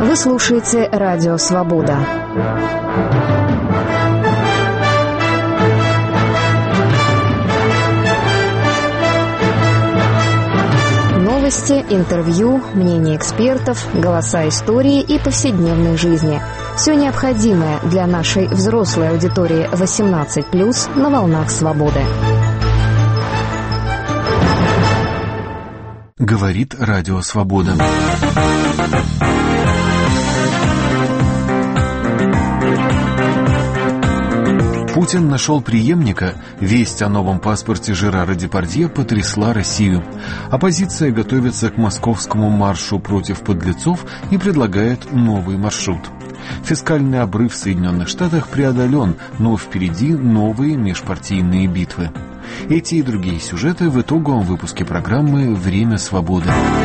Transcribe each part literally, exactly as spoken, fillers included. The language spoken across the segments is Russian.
Вы слушаете «Радио Свобода». Новости, интервью, мнения экспертов, голоса истории и повседневной жизни. Все необходимое для нашей взрослой аудитории восемнадцать плюс на волнах свободы. Говорит Радио Свобода. Путин нашел преемника. Весть о новом паспорте Жерара Депардье потрясла Россию. Оппозиция готовится к московскому маршу против подлецов и предлагает новый маршрут. Фискальный обрыв в Соединенных Штатах преодолен, но впереди новые межпартийные битвы. Эти и другие сюжеты в итоговом выпуске программы «Время свободы».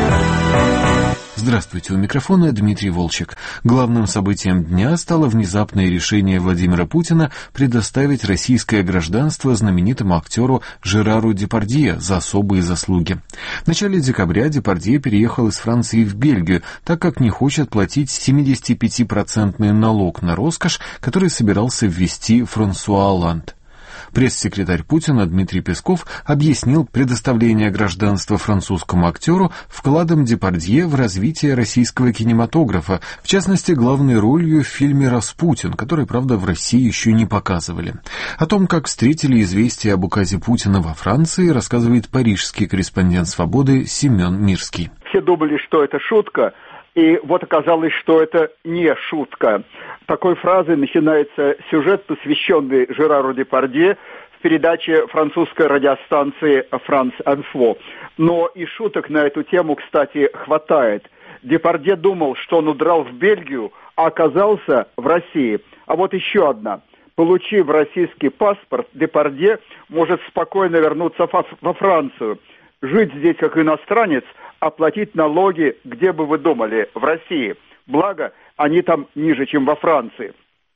Здравствуйте, у микрофона Дмитрий Волчек. Главным событием дня стало внезапное решение Владимира Путина предоставить российское гражданство знаменитому актеру Жерару Депардье за особые заслуги. В начале декабря Депардье переехал из Франции в Бельгию, так как не хочет платить семидесятипятипроцентный налог на роскошь, который собирался ввести Франсуа Олланд. Пресс-секретарь Путина Дмитрий Песков объяснил предоставление гражданства французскому актеру вкладом Депардье в развитие российского кинематографа, в частности, главной ролью в фильме «Распутин», который, правда, в России еще не показывали. О том, как встретили известие об указе Путина во Франции, рассказывает парижский корреспондент «Свободы» Семен Мирский. Все думали, что это шутка, и вот оказалось, что это не шутка. Такой фразой начинается сюжет, посвященный Жерару Депардье в передаче французской радиостанции «Франс Инфо». Но и шуток на эту тему, кстати, хватает. Депардье думал, что он удрал в Бельгию, а оказался в России. А вот еще одна. Получив российский паспорт, Депардье может спокойно вернуться во Францию, жить здесь как иностранец, а платить налоги, где бы вы думали, в России. Благо, они там ниже, чем во Франции.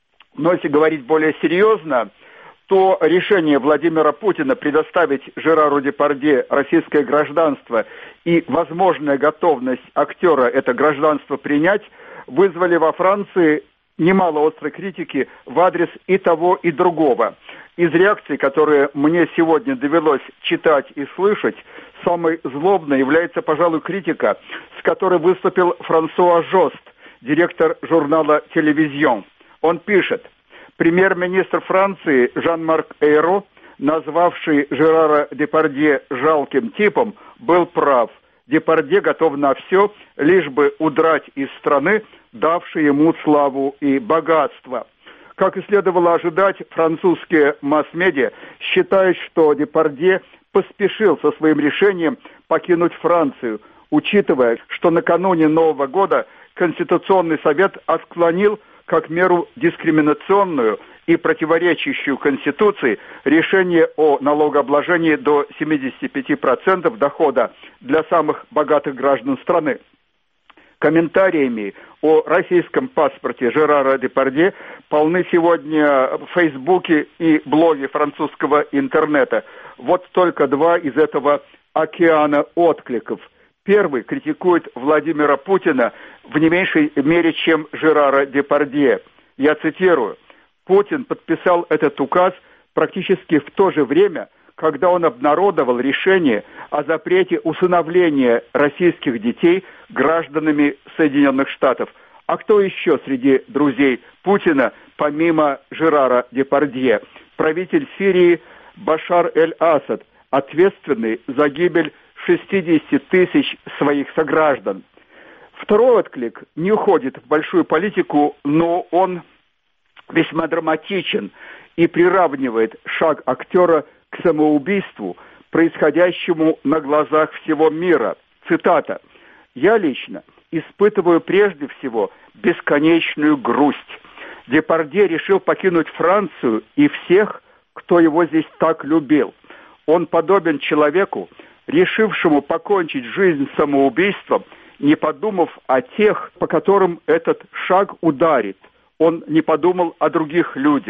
Но если говорить более серьезно, то решение Владимира Путина предоставить Жерару Депардье российское гражданство и возможная готовность актера это гражданство принять вызвали во Франции немало острой критики в адрес и того, и другого. Из реакций, которые мне сегодня довелось читать и слышать, самой злобной является, пожалуй, критика, с которой выступил Франсуа Жост, директор журнала «Телевизион». Он пишет: премьер-министр Франции Жан-Марк Эйро, назвавший Жерара Депардье жалким типом, был прав. Депардье готов на все, лишь бы удрать из страны, давшей ему славу и богатство. Как и следовало ожидать, французские масс-медиа считают, что Депардье поспешил со своим решением покинуть Францию, учитывая, что накануне Нового года Конституционный совет отклонил как меру дискриминационную и противоречащую Конституции решение о налогообложении до семидесяти пяти процентов дохода для самых богатых граждан страны. Комментариями о российском паспорте Жерара Депардье полны сегодня в Фейсбуке и блоге французского интернета. Вот только два из этого океана откликов. Первый критикует Владимира Путина в не меньшей мере, чем Жерара Депардье. Я цитирую: «Путин подписал этот указ практически в то же время, когда он обнародовал решение о запрете усыновления российских детей гражданами Соединенных Штатов. А кто еще среди друзей Путина, помимо Жерара Депардье? Правитель Сирии Башар эль-Асад, ответственный за гибель шестидесяти тысяч своих сограждан». Второй отклик не уходит в большую политику, но он весьма драматичен и приравнивает шаг актера к самоубийству, происходящему на глазах всего мира. Цитата: «Я лично испытываю прежде всего бесконечную грусть. Депардье решил покинуть Францию и всех, кто его здесь так любил. Он подобен человеку, решившему покончить жизнь самоубийством, не подумав о тех, по которым этот шаг ударит. Он не подумал о других людях.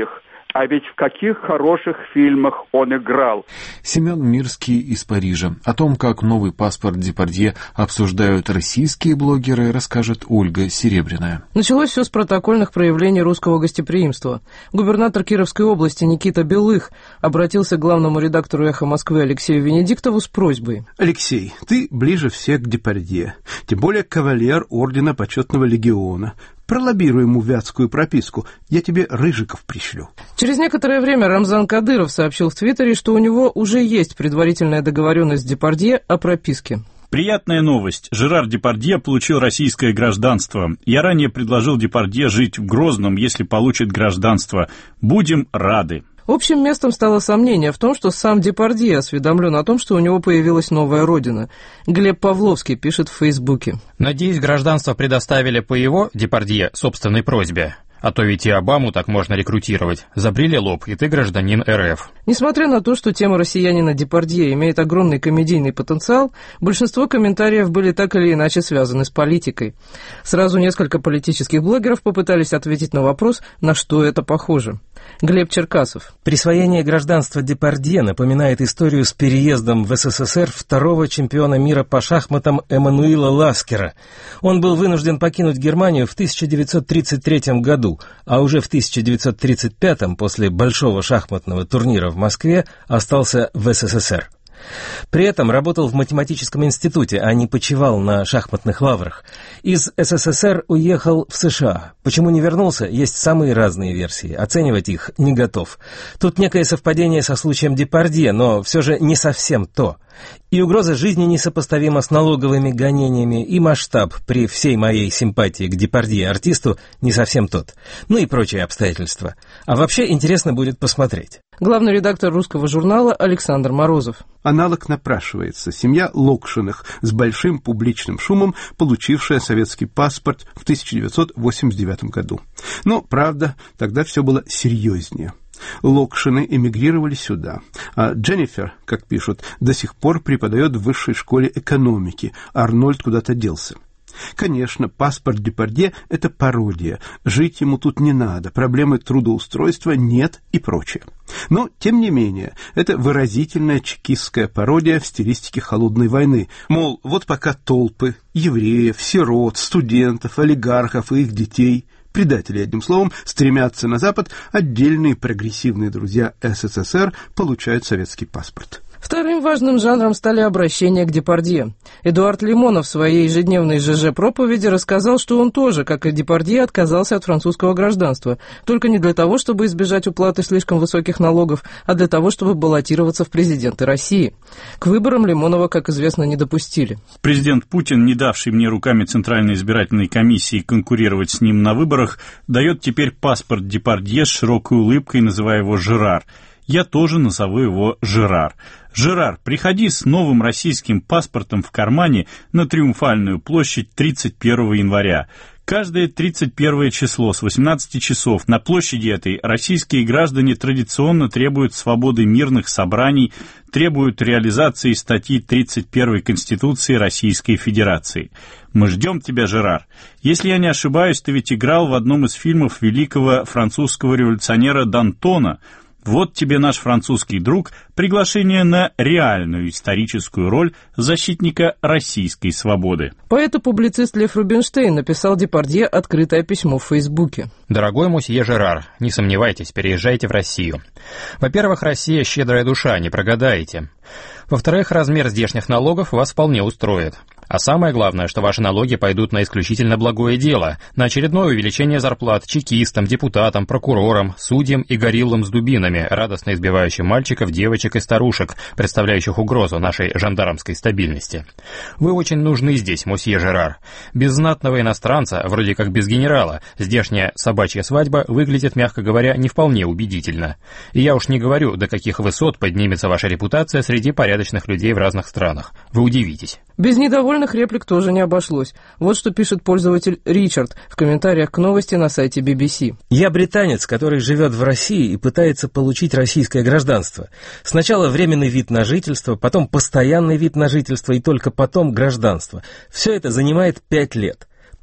А ведь в каких хороших фильмах он играл. Семен Мирский из Парижа. О том, как новый паспорт Депардье обсуждают российские блогеры, расскажет Ольга Серебряная. Началось все с протокольных проявлений русского гостеприимства. Губернатор Кировской области Никита Белых обратился к главному редактору «Эхо Москвы» Алексею Венедиктову с просьбой. Алексей, ты ближе всех к Депардье, тем более кавалер ордена Почетного легиона. Пролоббируй ему вятскую прописку, я тебе Рыжиков пришлю. Через некоторое время Рамзан Кадыров сообщил в Твиттере, что у него уже есть предварительная договоренность с Депардье о прописке. Приятная новость. Жерар Депардье получил российское гражданство. Я ранее предложил Депардье жить в Грозном, если получит гражданство. Будем рады. Общим местом стало сомнение в том, что сам Депардье осведомлен о том, что у него появилась новая родина. Глеб Павловский пишет в Фейсбуке. Надеюсь, гражданство предоставили по его, Депардье, собственной просьбе. А то ведь и Обаму так можно рекрутировать. Забрили лоб, и ты гражданин РФ. Несмотря на то, что тема россиянина Депардье имеет огромный комедийный потенциал, большинство комментариев были так или иначе связаны с политикой. Сразу несколько политических блогеров попытались ответить на вопрос, на что это похоже. Глеб Черкасов. Присвоение гражданства Депардье напоминает историю с переездом в СССР второго чемпиона мира по шахматам Эммануила Ласкера. Он был вынужден покинуть Германию в тысяча девятьсот тридцать третьем году, а уже в тысяча девятьсот тридцать пятом, после большого шахматного турнира в Москве, остался в СССР. При этом работал в математическом институте, а не почивал на шахматных лаврах. Из СССР уехал в США. Почему не вернулся, есть самые разные версии. Оценивать их не готов. Тут некое совпадение со случаем Депардье, но все же не совсем то. И угроза жизни несопоставима с налоговыми гонениями, и масштаб при всей моей симпатии к Депардье-артисту не совсем тот. Ну и прочие обстоятельства. А вообще интересно будет посмотреть. Главный редактор русского журнала Александр Морозов. Аналог напрашивается. Семья Локшиных с большим публичным шумом, получившая советский паспорт в тысяча девятьсот восемьдесят девятом году. Но, правда, тогда все было серьезнее. Локшины эмигрировали сюда, а Дженнифер, как пишут, до сих пор преподает в высшей школе экономики, Арнольд куда-то делся. Конечно, паспорт Депардье – это пародия, жить ему тут не надо, проблемы трудоустройства нет и прочее. Но, тем не менее, это выразительная чекистская пародия в стилистике холодной войны. Мол, вот пока толпы евреев, сирот, студентов, олигархов и их детей, предатели, одним словом, стремятся на Запад, отдельные прогрессивные друзья СССР получают советский паспорт. Вторым важным жанром стали обращения к Депардье. Эдуард Лимонов в своей ежедневной ЖЖ-проповеди рассказал, что он тоже, как и Депардье, отказался от французского гражданства. Только не для того, чтобы избежать уплаты слишком высоких налогов, а для того, чтобы баллотироваться в президенты России. К выборам Лимонова, как известно, не допустили. Президент Путин, не давший мне руками Центральной избирательной комиссии конкурировать с ним на выборах, дает теперь паспорт Депардье с широкой улыбкой, называя его Жерар. Я тоже назову его Жерар. Жерар, приходи с новым российским паспортом в кармане на Триумфальную площадь тридцать первого января. Каждое тридцать первое число с восемнадцати часов на площади этой российские граждане традиционно требуют свободы мирных собраний, требуют реализации статьи тридцать первой Конституции Российской Федерации. Мы ждем тебя, Жерар. Если я не ошибаюсь, ты ведь играл в одном из фильмов великого французского революционера Д'Антона. Вот тебе наш французский друг, приглашение на реальную историческую роль защитника российской свободы. Поэт и публицист Лев Рубинштейн написал Депардье открытое письмо в Фейсбуке. Дорогой мосье Жерар, не сомневайтесь, переезжайте в Россию. Во-первых, Россия щедрая душа, не прогадаете. Во-вторых, размер здешних налогов вас вполне устроит. А самое главное, что ваши налоги пойдут на исключительно благое дело, на очередное увеличение зарплат чекистам, депутатам, прокурорам, судьям и гориллам с дубинами, радостно избивающим мальчиков, девочек и старушек, представляющих угрозу нашей жандармской стабильности. Вы очень нужны здесь, мосье Жерар. Без знатного иностранца, вроде как без генерала, здешняя собачья свадьба выглядит, мягко говоря, не вполне убедительно. И я уж не говорю, до каких высот поднимется ваша репутация среди порядочных людей в разных странах. Вы удивитесь. Без недовольных реплик тоже не обошлось. Вот что пишет пользователь Ричард в комментариях к новости на сайте би би си. Я британец, который живет в России и пытается получить российское гражданство. Сначала временный вид на жительство, потом постоянный вид на жительство и только потом гражданство. Все это занимает пять лет.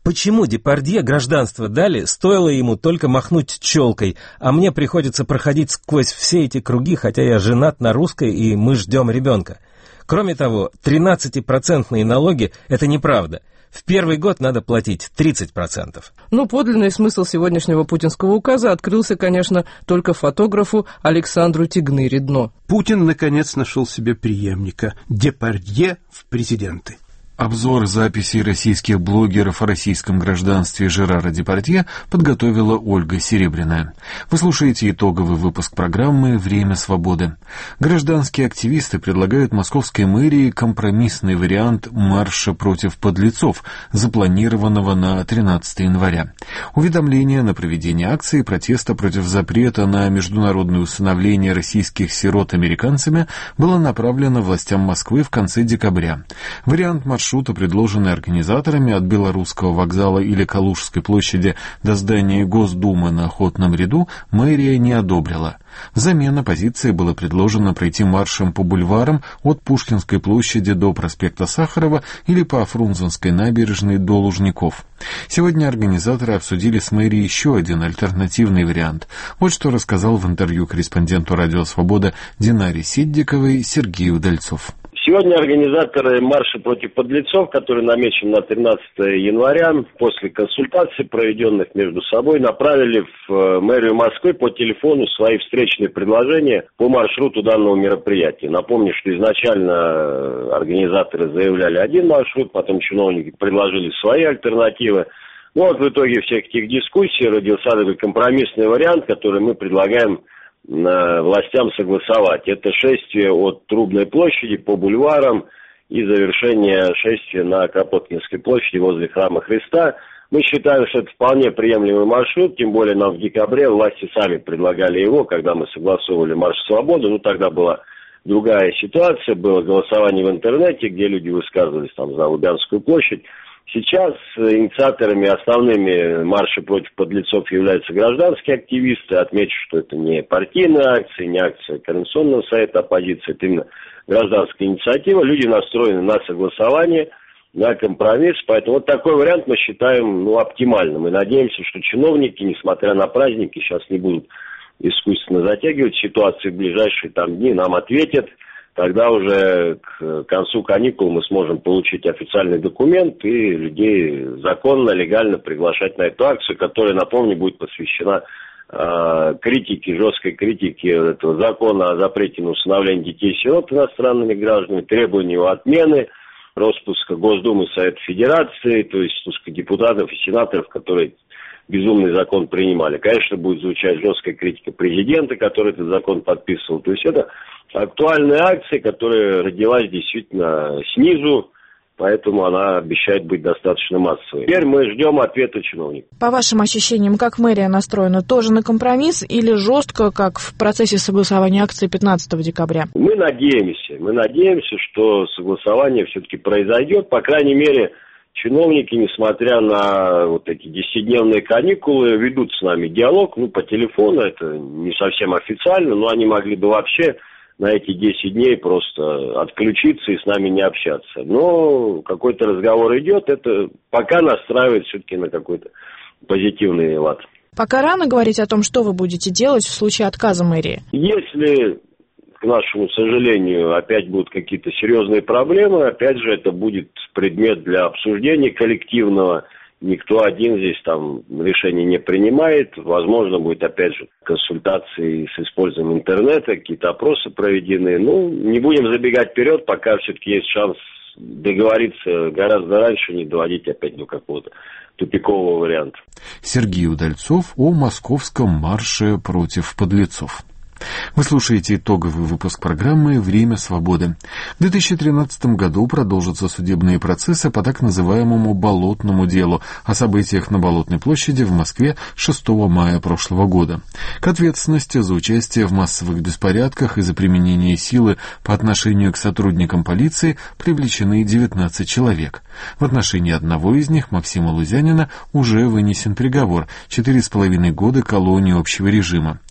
Почему Депардье гражданство дали, стоило ему только махнуть челкой, а мне приходится проходить сквозь все эти круги, хотя я женат на русской, и мы ждем ребенка? Кроме того, тринадцатипроцентные налоги – это неправда. В первый год надо платить тридцать процентов. Ну, подлинный смысл сегодняшнего путинского указа открылся, конечно, только фотографу Александру Тигны-Редно. Путин, наконец, нашел себе преемника – Депардье в президенты. Обзор записей российских блогеров о российском гражданстве Жерара Депардье подготовила Ольга Серебряная. Вы слушаете итоговый выпуск программы «Время свободы». Гражданские активисты предлагают московской мэрии компромиссный вариант марша против подлецов, запланированного на тринадцатое января. Уведомление на проведение акции протеста против запрета на международное усыновление российских сирот американцами было направлено властям Москвы в конце декабря. Вариант маршрута, предложенный организаторами от Белорусского вокзала или Калужской площади до здания Госдумы на Охотном ряду, мэрия не одобрила. Взамен оппозиции было предложено пройти маршем по бульварам от Пушкинской площади до проспекта Сахарова или по Фрунзенской набережной до Лужников. Сегодня организаторы обсудили с мэрией еще один альтернативный вариант. Вот что рассказал в интервью корреспонденту «Радио Свобода» Динаре Сиддиковой Сергей Удальцов. Сегодня организаторы марша против подлецов, который намечен на тринадцатое января, после консультаций, проведенных между собой, направили в мэрию Москвы по телефону свои встречные предложения по маршруту данного мероприятия. Напомню, что изначально организаторы заявляли один маршрут, потом чиновники предложили свои альтернативы. Ну вот в итоге всех этих дискуссий родился такой компромиссный вариант, который мы предлагаем властям согласовать. Это шествие от Трубной площади по бульварам и завершение шествия на Кропоткинской площади возле Храма Христа. Мы считаем, что это вполне приемлемый маршрут, тем более нам в декабре власти сами предлагали его, когда мы согласовывали марш свободы. Ну, тогда была другая ситуация, было голосование в интернете, где люди высказывались там за Лубянскую площадь. Сейчас инициаторами основными марша против подлецов являются гражданские активисты. Отмечу, что это не партийная акция, не акция Координационного совета оппозиции, это именно гражданская инициатива. Люди настроены на согласование, на компромисс. Поэтому вот такой вариант мы считаем ну, оптимальным. И надеемся, что чиновники, несмотря на праздники, сейчас не будут искусственно затягивать ситуацию в ближайшие там, дни, нам ответят. Тогда уже к концу каникул мы сможем получить официальный документ и людей законно, легально приглашать на эту акцию, которая, напомню, будет посвящена э, критике, жесткой критике этого закона о запрете на усыновление детей-сирот иностранными гражданами, требованию отмены, распуска Госдумы Совета Федерации, то есть спуска депутатов и сенаторов, которые безумный закон принимали. Конечно, будет звучать жесткая критика президента, который этот закон подписывал. То есть это актуальная акция, которая родилась действительно снизу, поэтому она обещает быть достаточно массовой. Теперь мы ждем ответа чиновников. По вашим ощущениям, как мэрия настроена? Тоже на компромисс или жестко, как в процессе согласования акции пятнадцатого декабря? Мы надеемся. Мы надеемся, что согласование все-таки произойдет. По крайней мере, чиновники, несмотря на вот эти десятидневные каникулы, ведут с нами диалог. Ну, по телефону, это не совсем официально, но они могли бы вообще на эти десять дней просто отключиться и с нами не общаться. Но какой-то разговор идет, это пока настраивает все-таки на какой-то позитивный лад. Пока рано говорить о том, что вы будете делать в случае отказа мэрии. Если, к нашему сожалению, опять будут какие-то серьезные проблемы, опять же, это будет предмет для обсуждения коллективного. Никто один здесь там решение не принимает. Возможно, будет, опять же, консультации с использованием интернета, какие-то опросы проведены. Ну, не будем забегать вперед, пока все-таки есть шанс договориться гораздо раньше, не доводить опять до какого-то тупикового варианта. Сергей Удальцов о московском марше против подлецов. Вы слушаете итоговый выпуск программы «Время свободы». В две тысячи тринадцатом году продолжатся судебные процессы по так называемому «болотному делу» о событиях на Болотной площади в Москве шестого мая прошлого года. К ответственности за участие в массовых беспорядках и за применение силы по отношению к сотрудникам полиции привлечены девятнадцать человек. В отношении одного из них, Максима Лузянина, уже вынесен приговор – четыре с половиной года колонии общего режима.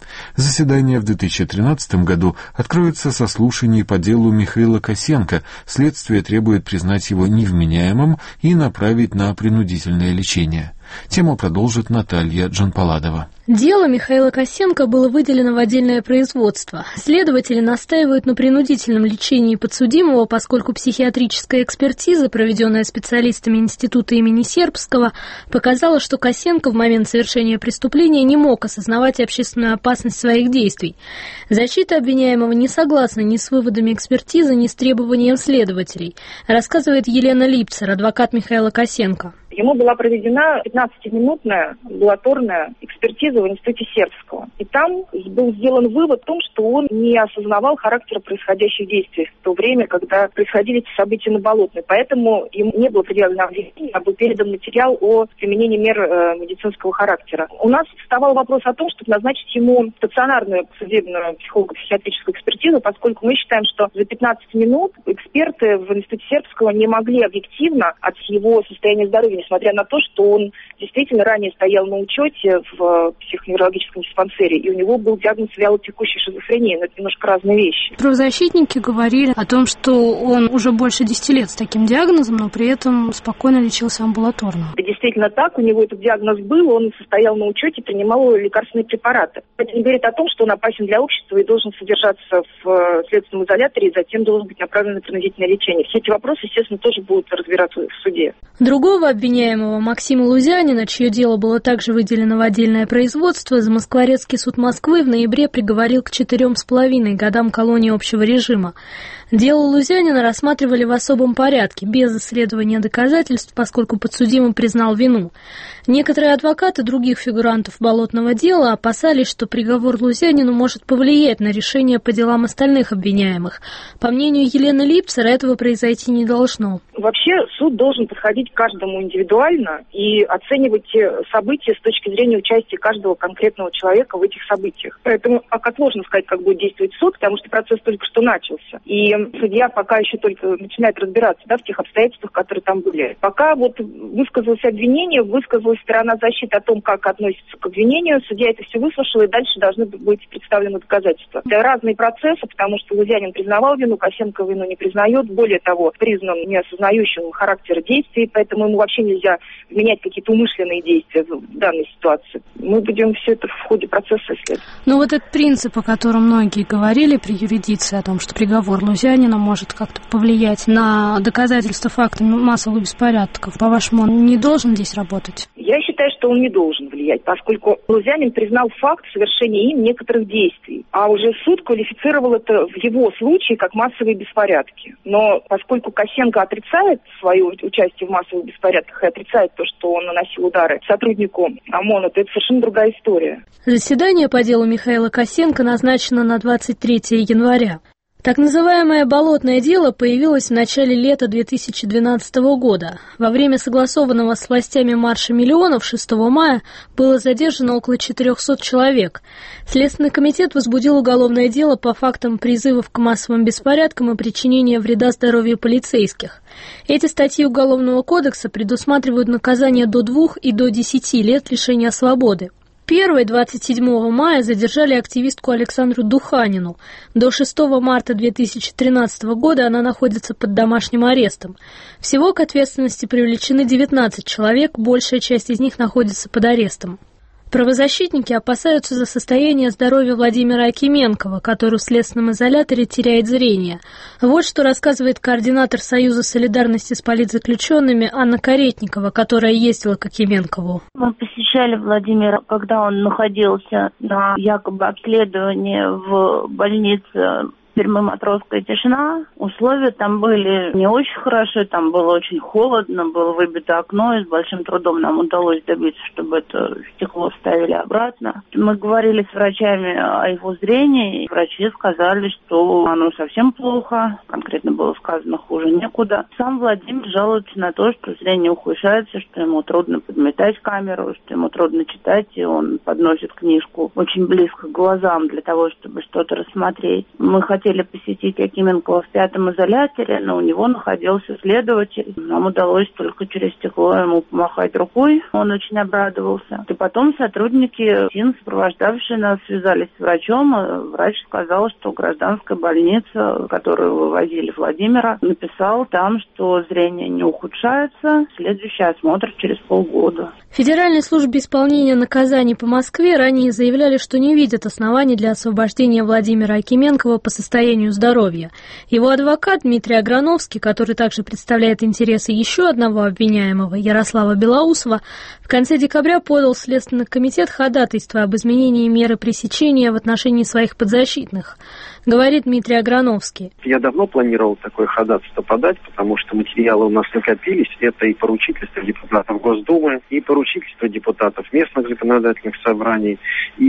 Заседание в две тысячи тринадцатом году откроется со слушаний по делу Михаила Косенко. Следствие требует признать его невменяемым и направить на принудительное лечение. Тему продолжит Наталья Джанпаладова. Дело Михаила Косенко было выделено в отдельное производство. Следователи настаивают на принудительном лечении подсудимого, поскольку психиатрическая экспертиза, проведенная специалистами Института имени Сербского, показала, что Косенко в момент совершения преступления не мог осознавать общественную опасность своих действий. Защита обвиняемого не согласна ни с выводами экспертизы, ни с требованием следователей, рассказывает Елена Липцер, адвокат Михаила Косенко. Ему была проведена пятнадцатиминутная амбулаторная экспертиза в Институте Сербского. И там был сделан вывод о том, что он не осознавал характера происходящих действий в то время, когда происходили эти события на Болотной. Поэтому ему не было предъявлено обвинение, а был передан материал о применении мер э, медицинского характера. У нас вставал вопрос о том, чтобы назначить ему стационарную судебную психолого-психиатрическую экспертизу, поскольку мы считаем, что за пятнадцать минут эксперты в Институте Сербского не могли объективно от его состояния здоровья, несмотря на то, что он действительно ранее стоял на учете в психоневрологическом диспансере, и у него был диагноз вялотекущей шизофрении, но это немножко разные вещи. Правозащитники говорили о том, что он уже больше десяти лет с таким диагнозом, но при этом спокойно лечился амбулаторно. Это действительно так, у него этот диагноз был, он состоял на учете, принимал лекарственные препараты. Это не говорит о том, что он опасен для общества и должен содержаться в следственном изоляторе, и затем должен быть направлен на принудительное лечение. Все эти вопросы, естественно, тоже будут разбираться в суде. Другого обвиняемого, Максима Лузянина, чье дело было также выделено в отдельное производство, Замоскворецкий суд Москвы в ноябре приговорил к четырем с половиной годам колонии общего режима. Дело Лузянина рассматривали в особом порядке, без исследования доказательств, поскольку подсудимый признал вину. Некоторые адвокаты других фигурантов болотного дела опасались, что приговор Лузянину может повлиять на решение по делам остальных обвиняемых. По мнению Елены Липцер, этого произойти не должно. Вообще суд должен подходить к каждому индивидуально и оценивать события с точки зрения участия каждого конкретного человека в этих событиях. Поэтому пока сложно сказать, как будет действовать суд, потому что процесс только что начался. И судья пока еще только начинает разбираться, да, в тех обстоятельствах, которые там были. Пока вот высказалось обвинение, высказалась сторона защиты о том, как относится к обвинению, судья это все выслушал, и дальше должны быть представлены доказательства. Это разные процессы, потому что Лузянин признавал вину, Косенко вину не признает, более того, признан неосознающим характер действий, поэтому ему вообще нельзя вменять какие-то умышленные действия в данной ситуации. Мы будем все это в ходе процесса исследовать. Ну вот этот принцип, о котором многие говорили при юрисдикции, о том, что приговор Лузянина может как-то повлиять на доказательства факта массовых беспорядков, по-вашему, он не должен здесь работать? Я считаю, что он не должен влиять, поскольку Лузянин признал факт совершения им некоторых действий, а уже суд квалифицировал это в его случае как массовые беспорядки. Но поскольку Косенко отрицает свое участие в массовых беспорядках и отрицает то, что он наносил удары сотруднику ОМОНа, то это совершенно другая история. Заседание по делу Михаила Косенко назначено на двадцать третье января. Так называемое «болотное дело» появилось в начале лета две тысячи двенадцатого года. Во время согласованного с властями марша миллионов шестого мая было задержано около четырехсот человек. Следственный комитет возбудил уголовное дело по фактам призывов к массовым беспорядкам и причинения вреда здоровью полицейских. Эти статьи Уголовного кодекса предусматривают наказание до двух и до десяти лет лишения свободы. Первой двадцать седьмого мая задержали активистку Александру Духанину. До шестого марта две тысячи тринадцатого года она находится под домашним арестом. Всего к ответственности привлечены девятнадцать человек, большая часть из них находится под арестом. Правозащитники опасаются за состояние здоровья Владимира Акименкова, который в следственном изоляторе теряет зрение. Вот что рассказывает координатор Союза солидарности с политзаключенными Анна Каретникова, которая ездила к Акименкову. Мы посещали Владимира, когда он находился на якобы обследовании в больнице Пермь-Матросская тишина. Условия там были не очень хорошие, там было очень холодно, было выбито окно, и с большим трудом нам удалось добиться, чтобы это стекло вставили обратно. Мы говорили с врачами о его зрении, и врачи сказали, что оно совсем плохо, конкретно было сказано, хуже некуда. Сам Владимир жалуется на то, что зрение ухудшается, что ему трудно подметать камеру, что ему трудно читать, и он подносит книжку очень близко к глазам для того, чтобы что-то рассмотреть. Мы хотели хотели посетить Якименкова в пятом изоляторе, но у него находился следователь. Нам удалось только через стекло ему помахать рукой. Он очень обрадовался. И потом сотрудники СИН, сопровождавшие нас, связались с врачом. Врач сказал, что гражданская больница, которую вывозили Владимира, написал там, что зрение не ухудшается. Следующий осмотр через полгода. В Федеральной службе исполнения наказаний по Москве ранее заявляли, что не видят оснований для освобождения Владимира Акименкова по состоянию здоровья. Его адвокат Дмитрий Аграновский, который также представляет интересы еще одного обвиняемого, Ярослава Белоусова, в конце декабря подал в Следственный комитет ходатайство об изменении меры пресечения в отношении своих подзащитных. Говорит Дмитрий Аграновский. Я давно планировал такое ходатайство подать, потому что материалы у нас накопились. Это и поручительство депутатов Госдумы, и поручительство депутатов местных законодательных собраний,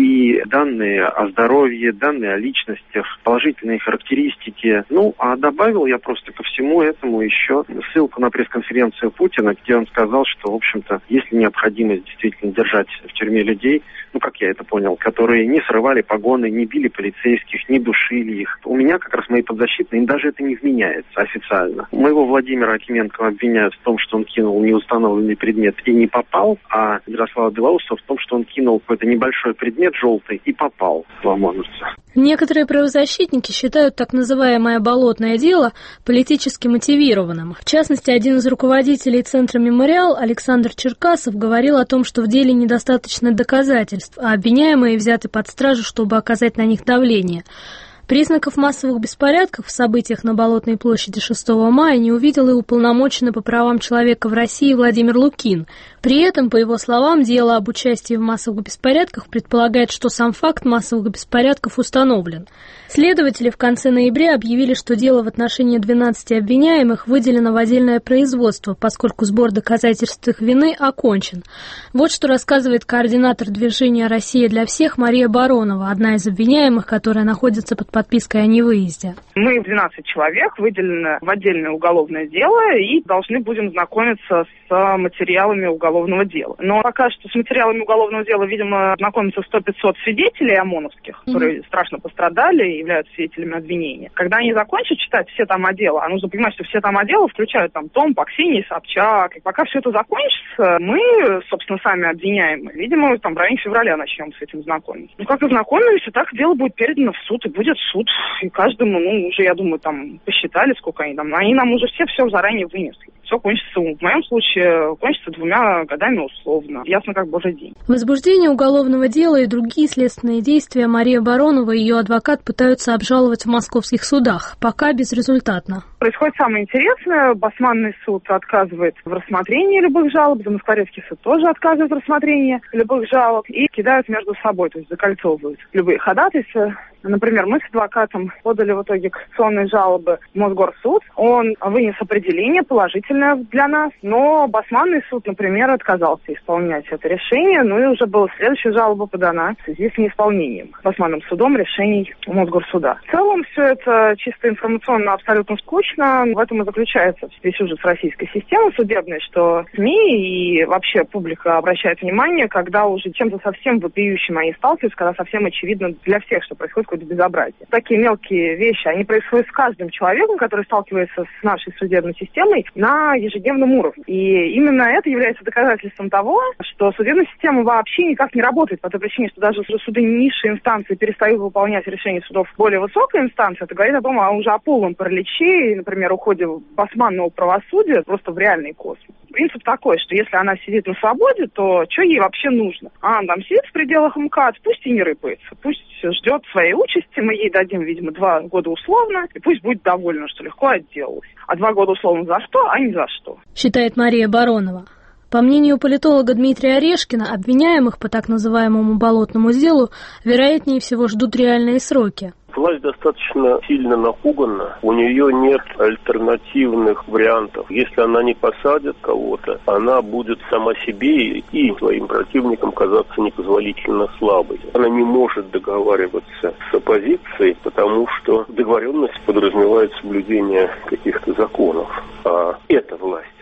и данные о здоровье, данные о личностях, положительные характеристики. Ну, а добавил я просто ко всему этому еще ссылку на пресс-конференцию Путина, где он сказал, что, в общем-то, если необходимость действительно держать в тюрьме людей, ну, как я это понял, которые не срывали погоны, не били полицейских, не душили их. У меня как раз мои подзащитные, им даже это не вменяется официально. Моего Владимира Акименкова обвиняют в том, что он кинул неустановленный предмет и не попал, а Ярослава Белоусова в том, что он кинул какой-то небольшой предмет желтый и попал в ОМОНовца. Некоторые правозащитники считают так называемое «болотное дело» политически мотивированным. В частности, один из руководителей Центра «Мемориал» Александр Черкасов говорил о том, что в деле недостаточно доказательств, а обвиняемые взяты под стражу, чтобы оказать на них давление. Признаков массовых беспорядков в событиях на Болотной площади шестого мая не увидел и уполномоченный по правам человека в России Владимир Лукин. При этом, по его словам, дело об участии в массовых беспорядках предполагает, что сам факт массовых беспорядков установлен. Следователи в конце ноября объявили, что дело в отношении двенадцати обвиняемых выделено в отдельное производство, поскольку сбор доказательств их вины окончен. Вот что рассказывает координатор движения «Россия для всех» Мария Баронова, одна из обвиняемых, которая находится под подпиской о невыезде. Мы двенадцать человек выделены в отдельное уголовное дело и должны будем знакомиться с материалами уголовного дела. Но пока что с материалами уголовного дела, видимо, знакомятся сто-пятьсот свидетелей ОМОНовских, которые mm-hmm. страшно пострадали и являются свидетелями обвинения. Когда они закончат читать все там отделы, а нужно понимать, что все там отделы включают там Том, Ксении, Собчак. И пока все это закончится, мы, собственно, сами обвиняемые, видимо, там в районе февраля начнем с этим знакомиться. Ну, как и знакомились, и так дело будет передано в суд, и будет суд. И каждому, ну, уже, я думаю, там посчитали, сколько они там. Они нам уже все все заранее вынесли. Все кончится, в моем случае, кончится двумя годами условно. Ясно, как божий день. Возбуждение уголовного дела и другие следственные действия Мария Баронова и ее адвокат пытаются обжаловать в московских судах. Пока безрезультатно. Происходит самое интересное. Басманный суд отказывает в рассмотрении любых жалоб. Замоскворецкий суд тоже отказывает в рассмотрении любых жалоб. И кидают между собой, то есть закольцовывают любые ходатайства. Например, мы с адвокатом подали в итоге кассационные жалобы в Мосгорсуд. Он вынес определение положительное для нас, но Басманный суд, например, отказался исполнять это решение, ну и уже была следующая жалоба подана в связи с неисполнением Басманным судом решений Мосгорсуда. В целом все это чисто информационно абсолютно скучно. В этом и заключается весь ужас российской системы судебной, что СМИ и вообще публика обращает внимание, когда уже чем-то совсем вопиющим они сталкиваются, когда совсем очевидно для всех, что происходит какое-то безобразие. Такие мелкие вещи, они происходят с каждым человеком, который сталкивается с нашей судебной системой на ежедневном уровне. И именно это является доказательством того, что судебная система вообще никак не работает по той причине, что даже суды низшей инстанции перестают выполнять решения судов более высокой инстанции. Это говорит о том, а уже о полном параличе и, например, уходе басманного правосудия просто в реальный космос. Принцип такой, что если она сидит на свободе, то что ей вообще нужно? А она там сидит в пределах МКАД, пусть и не рыпается, пусть ждет своей участи, мы ей дадим, видимо, два года условно, и пусть будет довольна, что легко отделалась. А два года условно за что, а не за что. Считает Мария Баронова. По мнению политолога Дмитрия Орешкина, обвиняемых по так называемому болотному делу, вероятнее всего, ждут реальные сроки. Власть достаточно сильно напугана, у нее нет альтернативных вариантов. Если она не посадит кого-то, она будет сама себе и своим противникам казаться непозволительно слабой. Она не может договариваться с оппозицией, потому что договоренность подразумевает соблюдение каких-то законов. А эта власть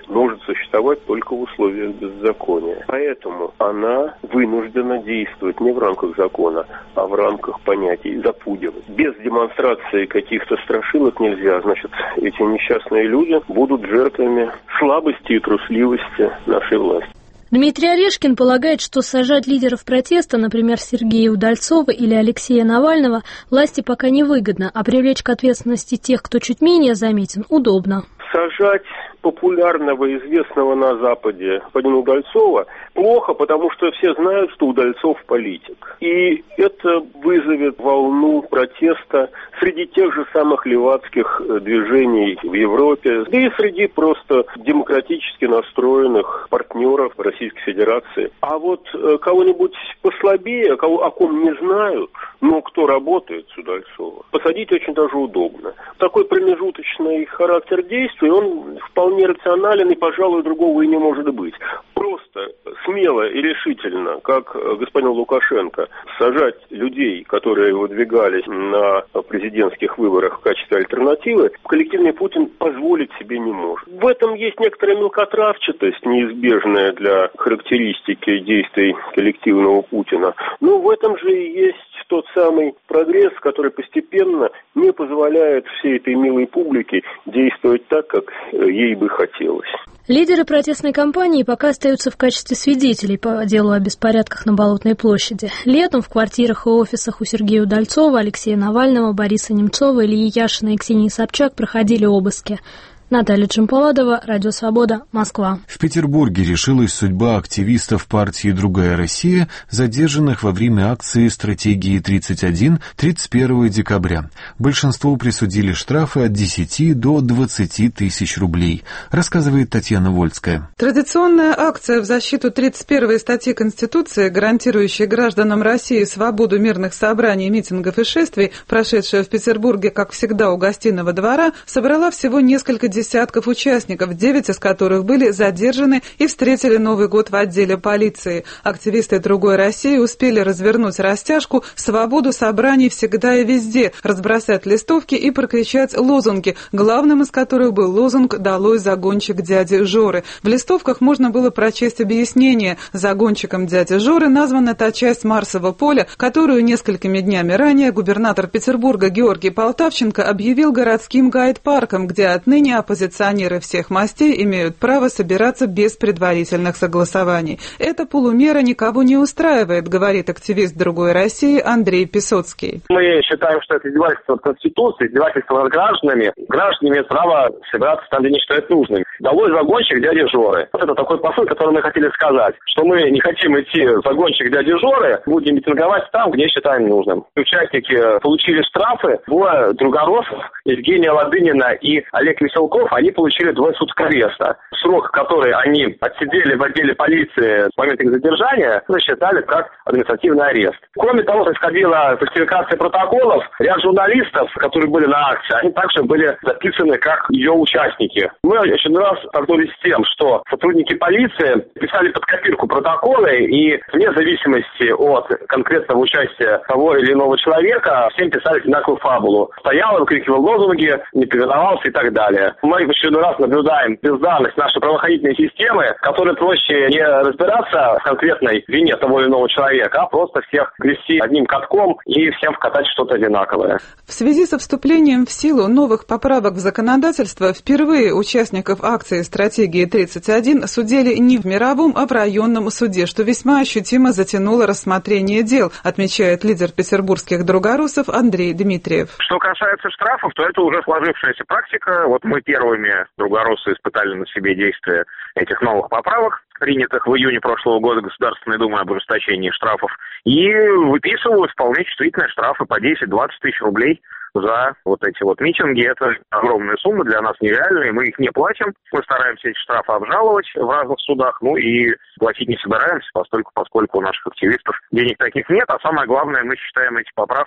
может существовать только в условиях беззакония. Поэтому она вынуждена действовать не в рамках закона, а в рамках понятий запугивать. Без демонстрации каких-то страшилок нельзя. Значит, эти несчастные люди будут жертвами слабости и трусливости нашей власти. Дмитрий Орешкин полагает, что сажать лидеров протеста, например, Сергея Удальцова или Алексея Навального, власти пока не выгодно, а привлечь к ответственности тех, кто чуть менее заметен, удобно. Сажать популярного, известного на Западе господина Удальцова плохо, потому что все знают, что Удальцов политик. И это вызовет волну протеста среди тех же самых левацких движений в Европе, да и среди просто демократически настроенных партнеров Российской Федерации. А вот кого-нибудь послабее, кого, о ком не знают, но кто работает с Удальцова, посадить очень даже удобно. Такой промежуточный характер действий, он вполне рационален, и, пожалуй, другого и не может быть. Просто смело и решительно, как господин Лукашенко, сажать людей, которые выдвигались на президентских выборах в качестве альтернативы, коллективный Путин позволить себе не может. В этом есть некоторая мелкотравчатость, неизбежная для характеристики действий коллективного Путина. Но в этом же и есть тот самый прогресс, который постепенно не позволяет всей этой милой публике действовать так, как ей бы хотелось. Лидеры протестной кампании пока остаются в качестве свидетелей по делу о беспорядках на Болотной площади. Летом в квартирах и офисах у Сергея Удальцова, Алексея Навального, Бориса Немцова, Ильи Яшина и Ксении Собчак проходили обыски. Наталья Джампаладова, Радио Свобода, Москва. В Петербурге решилась судьба активистов партии «Другая Россия», задержанных во время акции «Стратегии тридцать один» тридцать первого декабря. Большинству присудили штрафы от десяти до двадцати тысяч рублей, рассказывает Татьяна Вольская. Традиционная акция в защиту тридцать первой статьи Конституции, гарантирующей гражданам России свободу мирных собраний, митингов и шествий, прошедшая в Петербурге, как всегда, у Гостиного двора, собрала всего несколько десятков участников, девять из которых были задержаны и встретили Новый год в отделе полиции. Активисты «Другой России» успели развернуть растяжку «Свободу собраний всегда и везде», разбросать листовки и прокричать лозунги, главным из которых был лозунг «Долой загонщик дяди Жоры». В листовках можно было прочесть объяснение. Загонщиком дяди Жоры названа та часть Марсового поля, которую несколькими днями ранее губернатор Петербурга Георгий Полтавченко объявил городским гайд-парком, где отныне оппозиционеры всех мастей имеют право собираться без предварительных согласований. Эта полумера никого не устраивает, говорит активист «Другой России» Андрей Писоцкий. Мы считаем, что это издевательство от Конституции, издевательство над гражданами. Граждане имеют право собираться там, где они считают нужным. Долой загонщик дяди Жоры. Вот это такой посыл, который мы хотели сказать, что мы не хотим идти загонщик дяди Жоры, будем митинговать там, где считаем нужным. Участники получили штрафы, двое другоросов, Евгения Ладынина и Олег Веселков, они получили двое суток ареста. Срок, который они отсидели в отделе полиции с момента их задержания, засчитали как административный арест. Кроме того, происходила фальсификация протоколов. Ряд журналистов, которые были на акции, они также были записаны как ее участники. Мы очередной раз столкнулись с тем, что сотрудники полиции писали под копирку протоколы, и вне зависимости от конкретного участия того или иного человека, всем писали одинаковую фабулу. Стоял, выкрикивал лозунги, не повиновался и так далее. Мы в очередной раз наблюдаем бездарность нашей правоохранительной системы, которой проще не разбираться в конкретной вине того или иного человека, а просто всех грести одним катком и всем вкатать что-то одинаковое. В связи со вступлением в силу новых поправок в законодательство, впервые участников акции «Стратегии тридцать один» судили не в мировом, а в районном суде, что весьма ощутимо затянуло рассмотрение дел, отмечает лидер петербургских другоросов Андрей Дмитриев. Что касается штрафов, то это уже сложившаяся практика. Вот мы первыми другороссы испытали на себе действие этих новых поправок, принятых в июне прошлого года Государственной Думой об ужесточении штрафов, и выписывают вполне чувствительные штрафы по десять-двадцать тысяч рублей за вот эти вот митинги. Это огромные суммы, для нас нереальные, мы их не платим, мы стараемся эти штрафы обжаловать в разных судах, ну и платить не собираемся, поскольку, поскольку у наших активистов денег таких нет, а самое главное, мы считаем эти поправки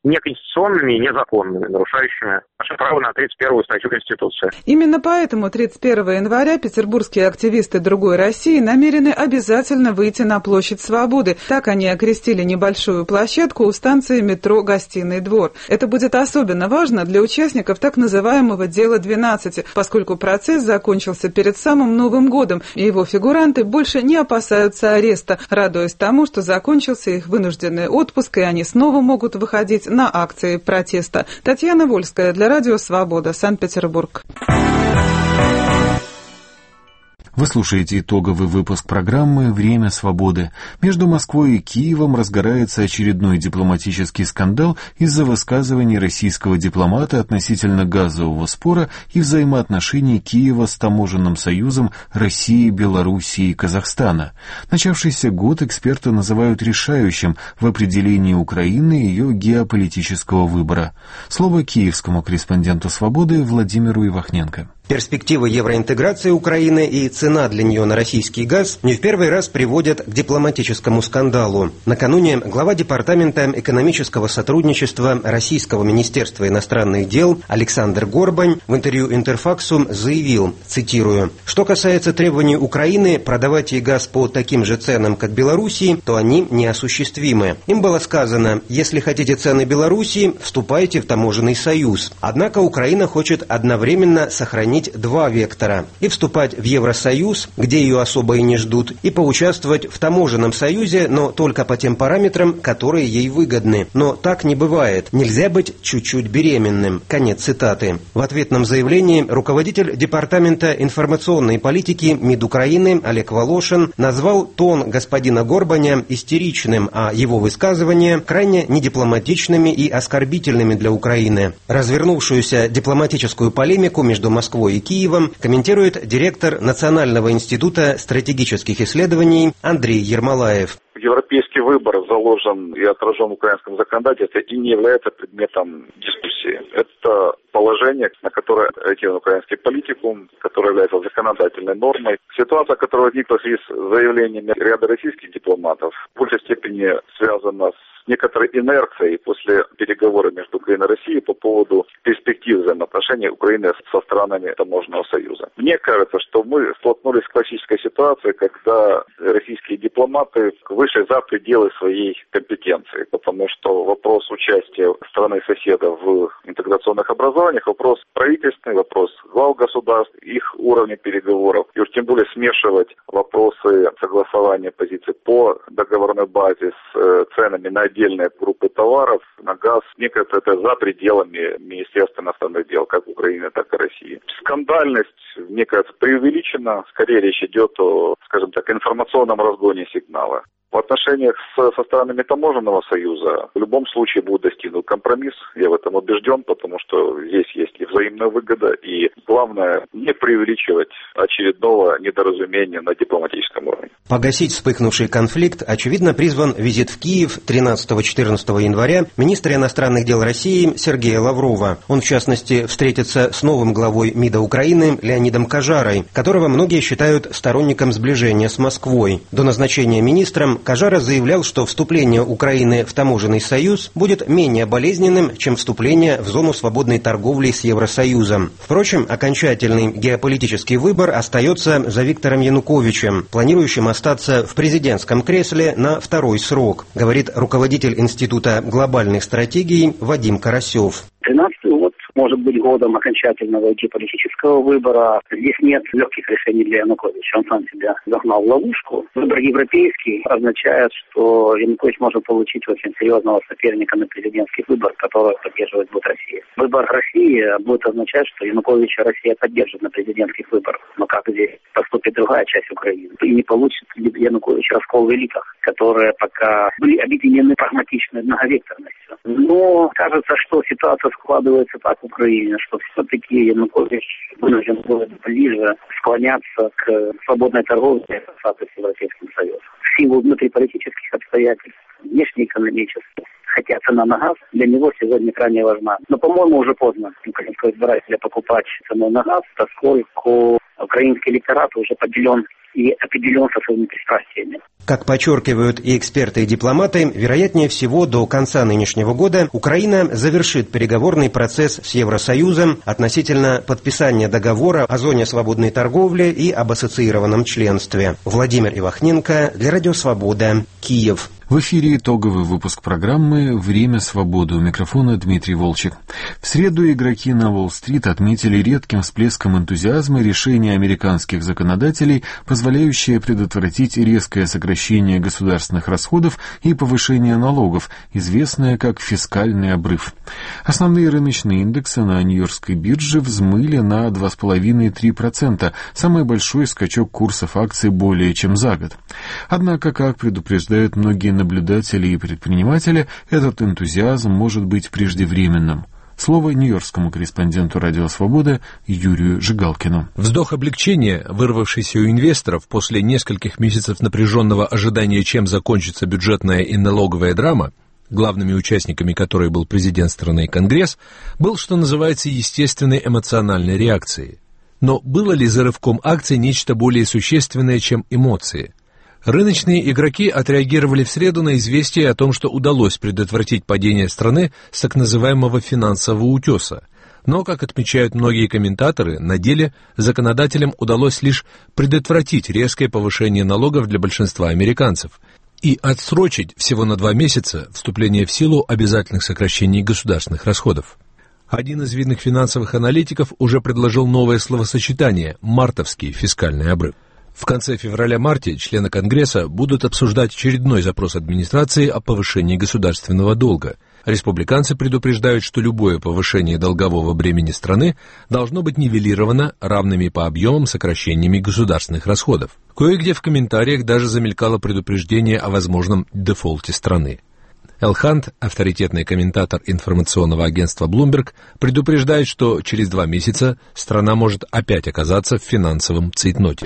неконституционными и незаконными, нарушающими наше право на тридцать первую статью Конституции. Именно поэтому тридцать первого января петербургские активисты «Другой России» намерены обязательно выйти на площадь Свободы. Так они окрестили небольшую площадку у станции метро «Гостиный двор». Это будет особенно важно для участников так называемого «Дела двенадцати», поскольку процесс закончился перед самым Новым годом, и его фигуранты больше не опасаются ареста, радуясь тому, что закончился их вынужденный отпуск, и они снова могут выходить на акции протеста. Татьяна Вольская для Радио «Свобода», Санкт-Петербург. Вы слушаете итоговый выпуск программы «Время свободы». Между Москвой и Киевом разгорается очередной дипломатический скандал из-за высказываний российского дипломата относительно газового спора и взаимоотношений Киева с таможенным союзом России, Белоруссии и Казахстана. Начавшийся год эксперты называют решающим в определении Украины и ее геополитического выбора. Слово киевскому корреспонденту «Свободы» Владимиру Ивахненко. Перспектива евроинтеграции Украины и цена для нее на российский газ не в первый раз приводят к дипломатическому скандалу. Накануне глава Департамента экономического сотрудничества Российского министерства иностранных дел Александр Горбань в интервью Интерфаксу заявил, цитирую, «Что касается требований Украины продавать ей газ по таким же ценам, как Белоруссии, то они неосуществимы. Им было сказано, если хотите цены Белоруссии, вступайте в таможенный союз. Однако Украина хочет одновременно сохранить два вектора – и вступать в Евросоюз, где ее особо и не ждут, и поучаствовать в таможенном союзе, но только по тем параметрам, которые ей выгодны. Но так не бывает. Нельзя быть чуть-чуть беременным». Конец цитаты. В ответном заявлении руководитель Департамента информационной политики МИД Украины Олег Волошин назвал тон господина Горбаня истеричным, а его высказывания крайне недипломатичными и оскорбительными для Украины. Развернувшуюся дипломатическую полемику между Москвой и Киевом комментирует директор Национального института стратегических исследований Андрей Ермолаев. Европейский выбор заложен и отражен в украинском законодательстве и не является предметом дискуссии. Это положение, на которое ориентирован украинский политикум, которое является законодательной нормой. Ситуация, которая возникла в связи с заявлениями ряда российских дипломатов, в большей степени связана с некоторой инерцией после переговоров между Украиной и Россией по поводу перспектив взаимоотношений Украины со странами таможенного союза. Мне кажется, что мы столкнулись с классической ситуацией, когда российские дипломаты вышли за пределы своей компетенции, потому что вопрос участия страны-соседа в интеграционных образованиях, вопрос правительственный, вопрос глав государств, их уровня переговоров, и уж тем более смешивать вопросы согласования позиций по договорной базе с ценами на отдельные группы товаров, на газ, мне кажется, это за пределами Министерства иностранных дел, как Украины, так и России. Скандальность, мне кажется, преувеличена. Скорее речь идет о, скажем так, информационном разгоне сигнала. В отношениях с, со странами таможенного союза в любом случае будет достигнут компромисс. Я в этом убежден, потому что здесь есть и взаимная выгода, и главное не преувеличивать очередного недоразумения на дипломатическом уровне. Погасить вспыхнувший конфликт, очевидно, призван визит в Киев тринадцатого-четырнадцатого января министра иностранных дел России Сергея Лаврова. Он, в частности, встретится с новым главой МИДа Украины Леонидом Кажарой, которого многие считают сторонником сближения с Москвой. До назначения министром Кажара заявлял, что вступление Украины в таможенный союз будет менее болезненным, чем вступление в зону свободной торговли с Евросоюзом. Впрочем, окончательный геополитический выбор остается за Виктором Януковичем, планирующим остаться в президентском кресле на второй срок, говорит руководитель Института глобальных стратегий Вадим Карасев. тринадцатый год может быть годом окончательного геополитического выбора. Здесь нет легких решений для Януковича. Он сам себя загнал в ловушку. Выбор европейский означает, что Янукович может получить очень серьезного соперника на президентских выборах, которого поддерживать будет Россия. Выбор России будет означать, что Януковича Россия поддержит на президентских выборах. Но как здесь поступит другая часть Украины? И не получит Янукович раскол в элитах, которые пока были объединены прагматичной многовекторностью. Но кажется, что ситуация складывается так в Украине, что все-таки Янукович вынужден будет ближе склоняться к свободной торговле и ассоциации с Европейским Союзом. В силу внутриполитических обстоятельств, внешнеэкономических. Хотя цена на газ для него сегодня крайне важна. Но, по-моему, уже поздно украинского избирателя покупать цену на газ, поскольку украинский электорат уже поделен и определен со своими пристрастиями. Как подчеркивают и эксперты, и дипломаты, вероятнее всего до конца нынешнего года Украина завершит переговорный процесс с Евросоюзом относительно подписания договора о зоне свободной торговли и об ассоциированном членстве. Владимир Ивахненко для Радио Свобода, Киев. В эфире итоговый выпуск программы «Время свободы». У микрофона Дмитрий Волчек. В среду игроки на Уолл-стрит отметили редким всплеском энтузиазма решение американских законодателей, позволяющее предотвратить резкое сокращение государственных расходов и повышение налогов, известное как фискальный обрыв. Основные рыночные индексы на Нью-Йоркской бирже взмыли на два с половиной - три процента, самый большой скачок курсов акций более чем за год. Однако, как предупреждают многие наблюдатели и предприниматели, этот энтузиазм может быть преждевременным. Слово нью-йоркскому корреспонденту «Радио Свобода» Юрию Жигалкину. Вздох облегчения, вырвавшийся у инвесторов после нескольких месяцев напряженного ожидания, чем закончится бюджетная и налоговая драма, главными участниками которой был президент страны и Конгресс, был, что называется, естественной эмоциональной реакцией. Но было ли за рывком акций нечто более существенное, чем эмоции? Рыночные игроки отреагировали в среду на известие о том, что удалось предотвратить падение страны с так называемого финансового утеса. Но, как отмечают многие комментаторы, на деле законодателям удалось лишь предотвратить резкое повышение налогов для большинства американцев и отсрочить всего на два месяца вступление в силу обязательных сокращений государственных расходов. Один из видных финансовых аналитиков уже предложил новое словосочетание «мартовский фискальный обрыв». В конце февраля-марте члены Конгресса будут обсуждать очередной запрос администрации о повышении государственного долга. Республиканцы предупреждают, что любое повышение долгового бремени страны должно быть нивелировано равными по объемам сокращениями государственных расходов. Кое-где в комментариях даже замелькало предупреждение о возможном дефолте страны. Эл Хант, авторитетный комментатор информационного агентства Bloomberg, предупреждает, что через два месяца страна может опять оказаться в финансовом цейтноте.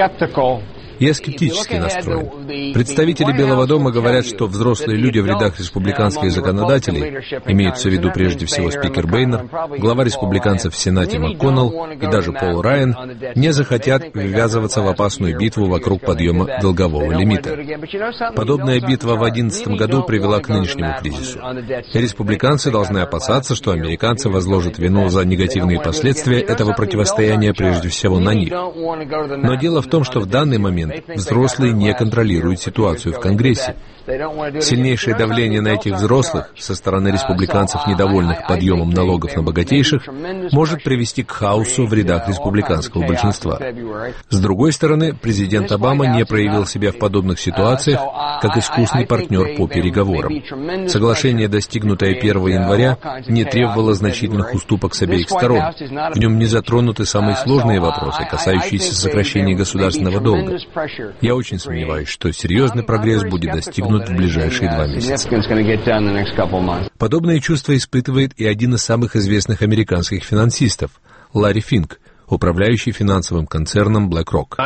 Я скептически настроен. Представители Белого дома говорят, что взрослые люди в рядах республиканских законодателей, имеются в виду прежде всего спикер Бейнер, глава республиканцев в Сенате МакКоннелл и даже Пол Райан, не захотят ввязываться в опасную битву вокруг подъема долгового лимита. Подобная битва в две тысячи одиннадцатом году привела к нынешнему кризису. Республиканцы должны опасаться, что американцы возложат вину за негативные последствия этого противостояния прежде всего на них. Но дело в том, что в данный момент взрослые не контролируют ситуацию в Конгрессе. Сильнейшее давление на этих взрослых со стороны республиканцев, недовольных подъемом налогов на богатейших, может привести к хаосу в рядах республиканского большинства. С другой стороны, президент Обама не проявил себя в подобных ситуациях как искусный партнер по переговорам. Соглашение, достигнутое первого января, не требовало значительных уступок с обеих сторон. В нем не затронуты самые сложные вопросы, касающиеся сокращения государственного долга. Я очень сомневаюсь, что серьезный прогресс будет достигнут в ближайшие два месяца. Подобные чувства испытывает и один из самых известных американских финансистов – Ларри Финк, управляющий финансовым концерном BlackRock.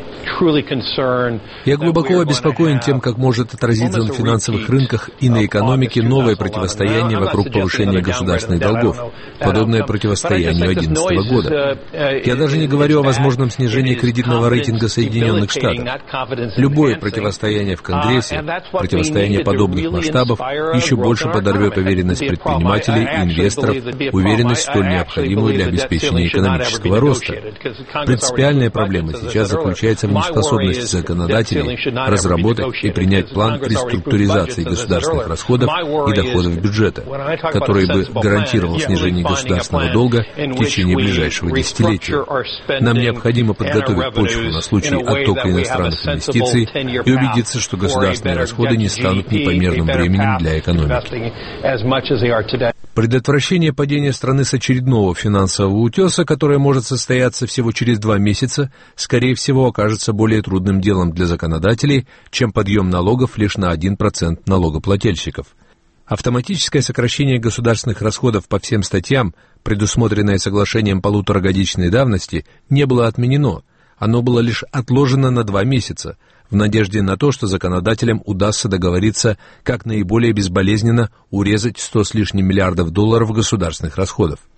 Я глубоко обеспокоен тем, как может отразиться на финансовых рынках и на экономике новое противостояние вокруг повышения государственных долгов, подобное противостоянию две тысячи одиннадцатого года. Я даже не говорю о возможном снижении кредитного рейтинга Соединенных Штатов. Любое противостояние в Конгрессе, противостояние подобных масштабов, еще больше подорвет уверенность предпринимателей и инвесторов, уверенность, столь необходимую для обеспечения экономического роста. Принципиальная проблема сейчас заключается в неспособности законодателей разработать и принять план реструктуризации государственных расходов и доходов бюджета, который бы гарантировал снижение государственного долга в течение ближайшего десятилетия. Нам необходимо подготовить почву на случай оттока иностранных инвестиций и убедиться, что государственные расходы не станут непомерным бременем для экономики. Предотвращение падения страны с очередного финансового утеса, которое может состояться всего через два месяца, скорее всего, окажется более трудным делом для законодателей, чем подъем налогов лишь на один процент налогоплательщиков. Автоматическое сокращение государственных расходов по всем статьям, предусмотренное соглашением полуторагодичной давности, не было отменено. Оно было лишь отложено на два месяца, в надежде на то, что законодателям удастся договориться, как наиболее безболезненно урезать сто с лишним миллиардов долларов государственных расходов.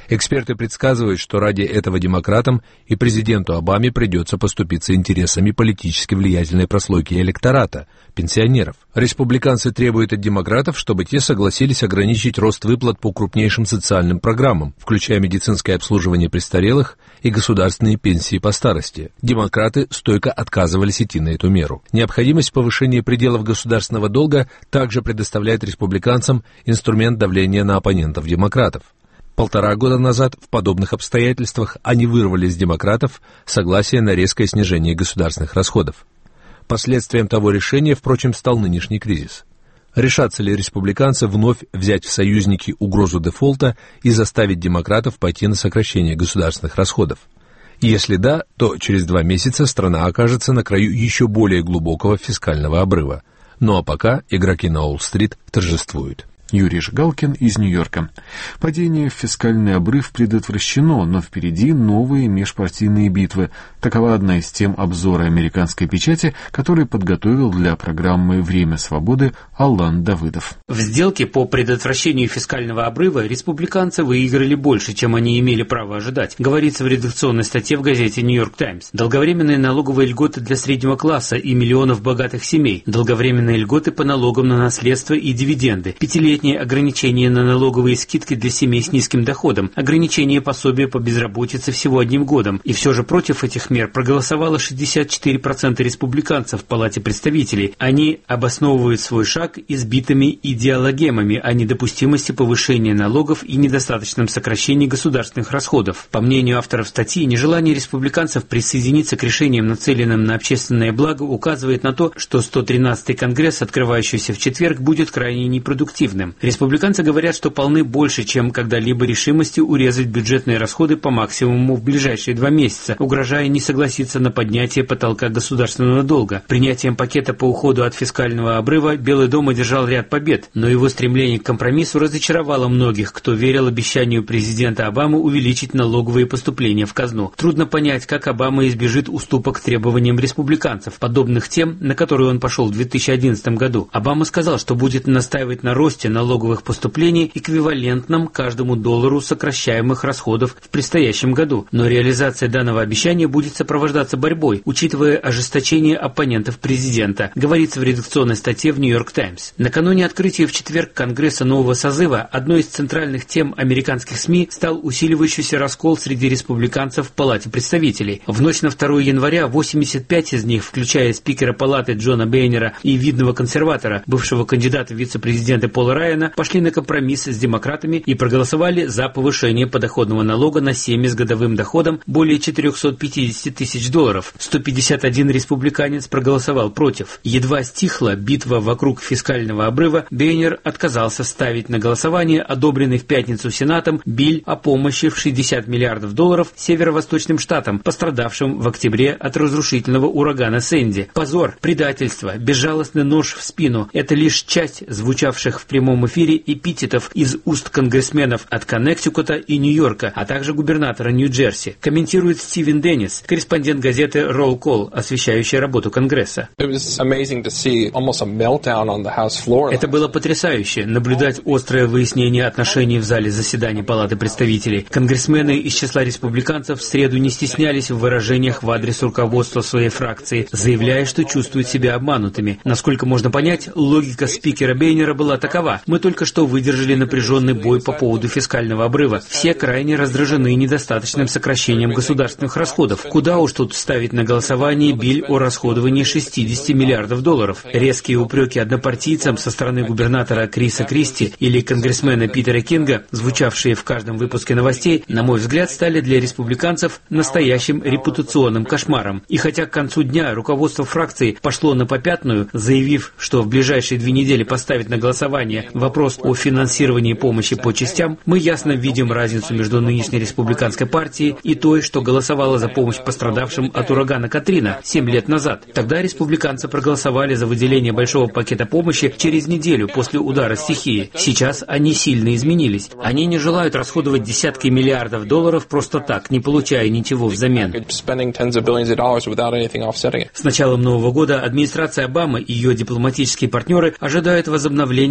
Эксперты предсказывают, что ради этого демократам и президенту Обаме придется поступиться интересами политически влиятельной прослойки электората, пенсионеров. Республиканцы требуют от демократов, чтобы те согласились ограничить рост выплат по крупнейшим социальным программам, включая медицинское обслуживание престарелых и государственные пенсии по старости. Демократы стойко отказывались идти на эту меру. Необходимость повышения пределов государственного долга также предоставляет республиканцам инструмент давления на оппонентов демократов. Полтора года назад в подобных обстоятельствах они вырвали из демократов согласие на резкое снижение государственных расходов. Последствием того решения, впрочем, стал нынешний кризис. Решатся ли республиканцы вновь взять в союзники угрозу дефолта и заставить демократов пойти на сокращение государственных расходов? Если да, то через два месяца страна окажется на краю еще более глубокого фискального обрыва. Ну а пока игроки на Уолл-стрит торжествуют. Юрий Жигалкин из Нью-Йорка. Падение в фискальный обрыв предотвращено, но впереди новые межпартийные битвы. Такова одна из тем обзора американской печати, который подготовил для программы «Время свободы» Алан Давыдов. В сделке по предотвращению фискального обрыва республиканцы выиграли больше, чем они имели право ожидать, говорится в редакционной статье в газете «Нью-Йорк Таймс». Долговременные налоговые льготы для среднего класса и миллионов богатых семей, долговременные льготы по налогам на наследство и дивиденды, пятилетние ограничения на налоговые скидки для семей с низким доходом, ограничение пособия по безработице всего одним годом. И все же против этих мер проголосовало шестьдесят четыре процента республиканцев в Палате представителей. Они обосновывают свой шаг избитыми идеологемами о недопустимости повышения налогов и недостаточном сокращении государственных расходов. По мнению авторов статьи, нежелание республиканцев присоединиться к решениям, нацеленным на общественное благо, указывает на то, что сто тринадцатый Конгресс, открывающийся в четверг, будет крайне непродуктивным. Республиканцы говорят, что полны больше, чем когда-либо решимости урезать бюджетные расходы по максимуму в ближайшие два месяца, угрожая не согласиться на поднятие потолка государственного долга. Принятием пакета по уходу от фискального обрыва Белый дом одержал ряд побед, но его стремление к компромиссу разочаровало многих, кто верил обещанию президента Обамы увеличить налоговые поступления в казну. Трудно понять, как Обама избежит уступок требованиям республиканцев, подобных тем, на которые он пошел в две тысячи одиннадцатом году. Обама сказал, что будет настаивать на росте налоговых поступлений, эквивалентном каждому доллару сокращаемых расходов в предстоящем году. Но реализация данного обещания будет сопровождаться борьбой, учитывая ожесточение оппонентов президента, говорится в редакционной статье в «Нью-Йорк Таймс». Накануне открытия в четверг Конгресса нового созыва одной из центральных тем американских СМИ стал усиливающийся раскол среди республиканцев в Палате представителей. В ночь на второе января восемьдесят пять из них, включая спикера Палаты Джона Бейнера и видного консерватора, бывшего кандидата в вице-президенты Пола Райана, пошли на компромисс с демократами и проголосовали за повышение подоходного налога на семьи с годовым доходом более четыреста пятьдесят тысяч долларов. сто пятьдесят один республиканец проголосовал против. Едва стихла битва вокруг фискального обрыва, Бейнер отказался ставить на голосование одобренный в пятницу Сенатом биль о помощи в шестьдесят миллиардов долларов северо-восточным штатам, пострадавшим в октябре от разрушительного урагана Сэнди. Позор, предательство, безжалостный нож в спину – это лишь часть звучавших в прямом эфире эпитетов из уст конгрессменов от Коннектикута и Нью-Йорка, а также губернатора Нью-Джерси, комментирует Стивен Деннис, корреспондент газеты Roll Call, освещающая работу Конгресса. Это было потрясающе, наблюдать острое выяснение отношений в зале заседаний Палаты представителей. Конгрессмены из числа республиканцев в среду не стеснялись в выражениях в адрес руководства своей фракции, заявляя, что чувствуют себя обманутыми. Насколько можно понять, логика спикера Бейнера была такова: мы только что выдержали напряженный бой по поводу фискального обрыва. Все крайне раздражены недостаточным сокращением государственных расходов. Куда уж тут ставить на голосование биль о расходовании шестьдесят миллиардов долларов. Резкие упреки однопартийцам со стороны губернатора Криса Кристи или конгрессмена Питера Кинга, звучавшие в каждом выпуске новостей, на мой взгляд, стали для республиканцев настоящим репутационным кошмаром. И хотя к концу дня руководство фракции пошло на попятную, заявив, что в ближайшие две недели поставит на голосование вопрос о финансировании помощи по частям, мы ясно видим разницу между нынешней республиканской партией и той, что голосовала за помощь пострадавшим от урагана Катрина семь лет назад. Тогда республиканцы проголосовали за выделение большого пакета помощи через неделю после удара стихии. Сейчас они сильно изменились. Они не желают расходовать десятки миллиардов долларов просто так, не получая ничего взамен. С началом Нового года администрация Обамы и ее дипломатические партнеры ожидают возобновления переговоров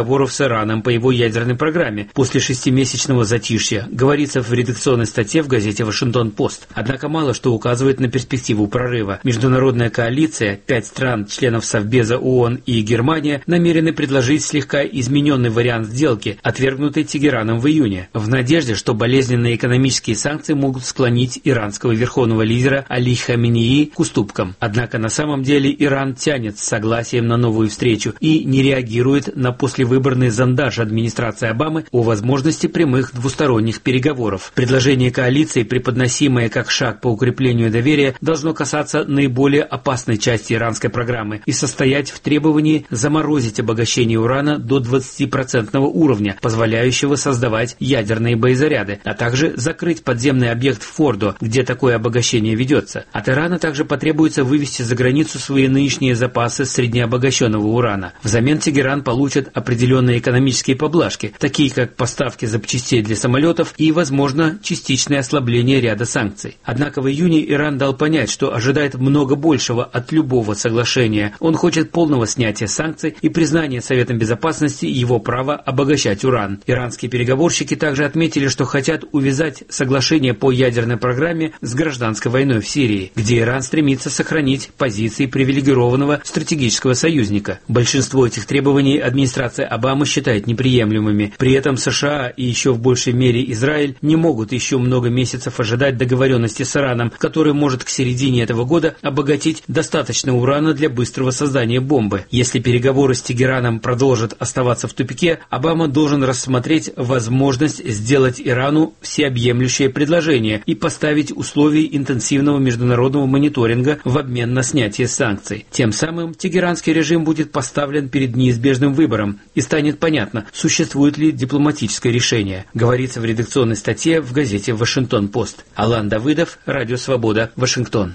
переговоров с Ираном по его ядерной программе после шестимесячного затишья, говорится в редакционной статье в газете «Вашингтон-Пост». Однако мало что указывает на перспективу прорыва. Международная коалиция, пять стран, членов Совбеза ООН и Германия, намерены предложить слегка измененный вариант сделки, отвергнутый Тегераном в июне, в надежде, что болезненные экономические санкции могут склонить иранского верховного лидера Али Хаменеи к уступкам. Однако на самом деле Иран тянет с согласием на новую встречу и не реагирует на послевыборный зондаж администрации Обамы о возможности прямых двусторонних переговоров. Предложение коалиции, преподносимое как шаг по укреплению доверия, должно касаться наиболее опасной части иранской программы и состоять в требовании заморозить обогащение урана до двадцатипроцентного уровня, позволяющего создавать ядерные боезаряды, а также закрыть подземный объект в Фордо, где такое обогащение ведется. От Ирана также потребуется вывести за границу свои нынешние запасы среднеобогащенного урана. Взамен Тегеран получит определенные экономические поблажки, такие как поставки запчастей для самолетов и, возможно, частичное ослабление ряда санкций. Однако в июне Иран дал понять, что ожидает много большего от любого соглашения. Он хочет полного снятия санкций и признания Советом Безопасности его права обогащать уран. Иранские переговорщики также отметили, что хотят увязать соглашение по ядерной программе с гражданской войной в Сирии, где Иран стремится сохранить позиции привилегированного стратегического союзника. Большинство этих требований администрация Обамы считает неприемлемыми. При этом США и еще в большей мере Израиль не могут еще много месяцев ожидать договоренности с Ираном, который может к середине этого года обогатить достаточно урана для быстрого создания бомбы. Если переговоры с Тегераном продолжат оставаться в тупике, Обама должен рассмотреть возможность сделать Ирану всеобъемлющее предложение и поставить условия интенсивного международного мониторинга в обмен на снятие санкций. Тем самым тегеранский режим будет поставлен перед неизбежным выбором и станет понятно, существует ли дипломатическое решение, говорится в редакционной статье в газете «Вашингтон-Пост». Алан Давыдов, Радио Свобода, Вашингтон.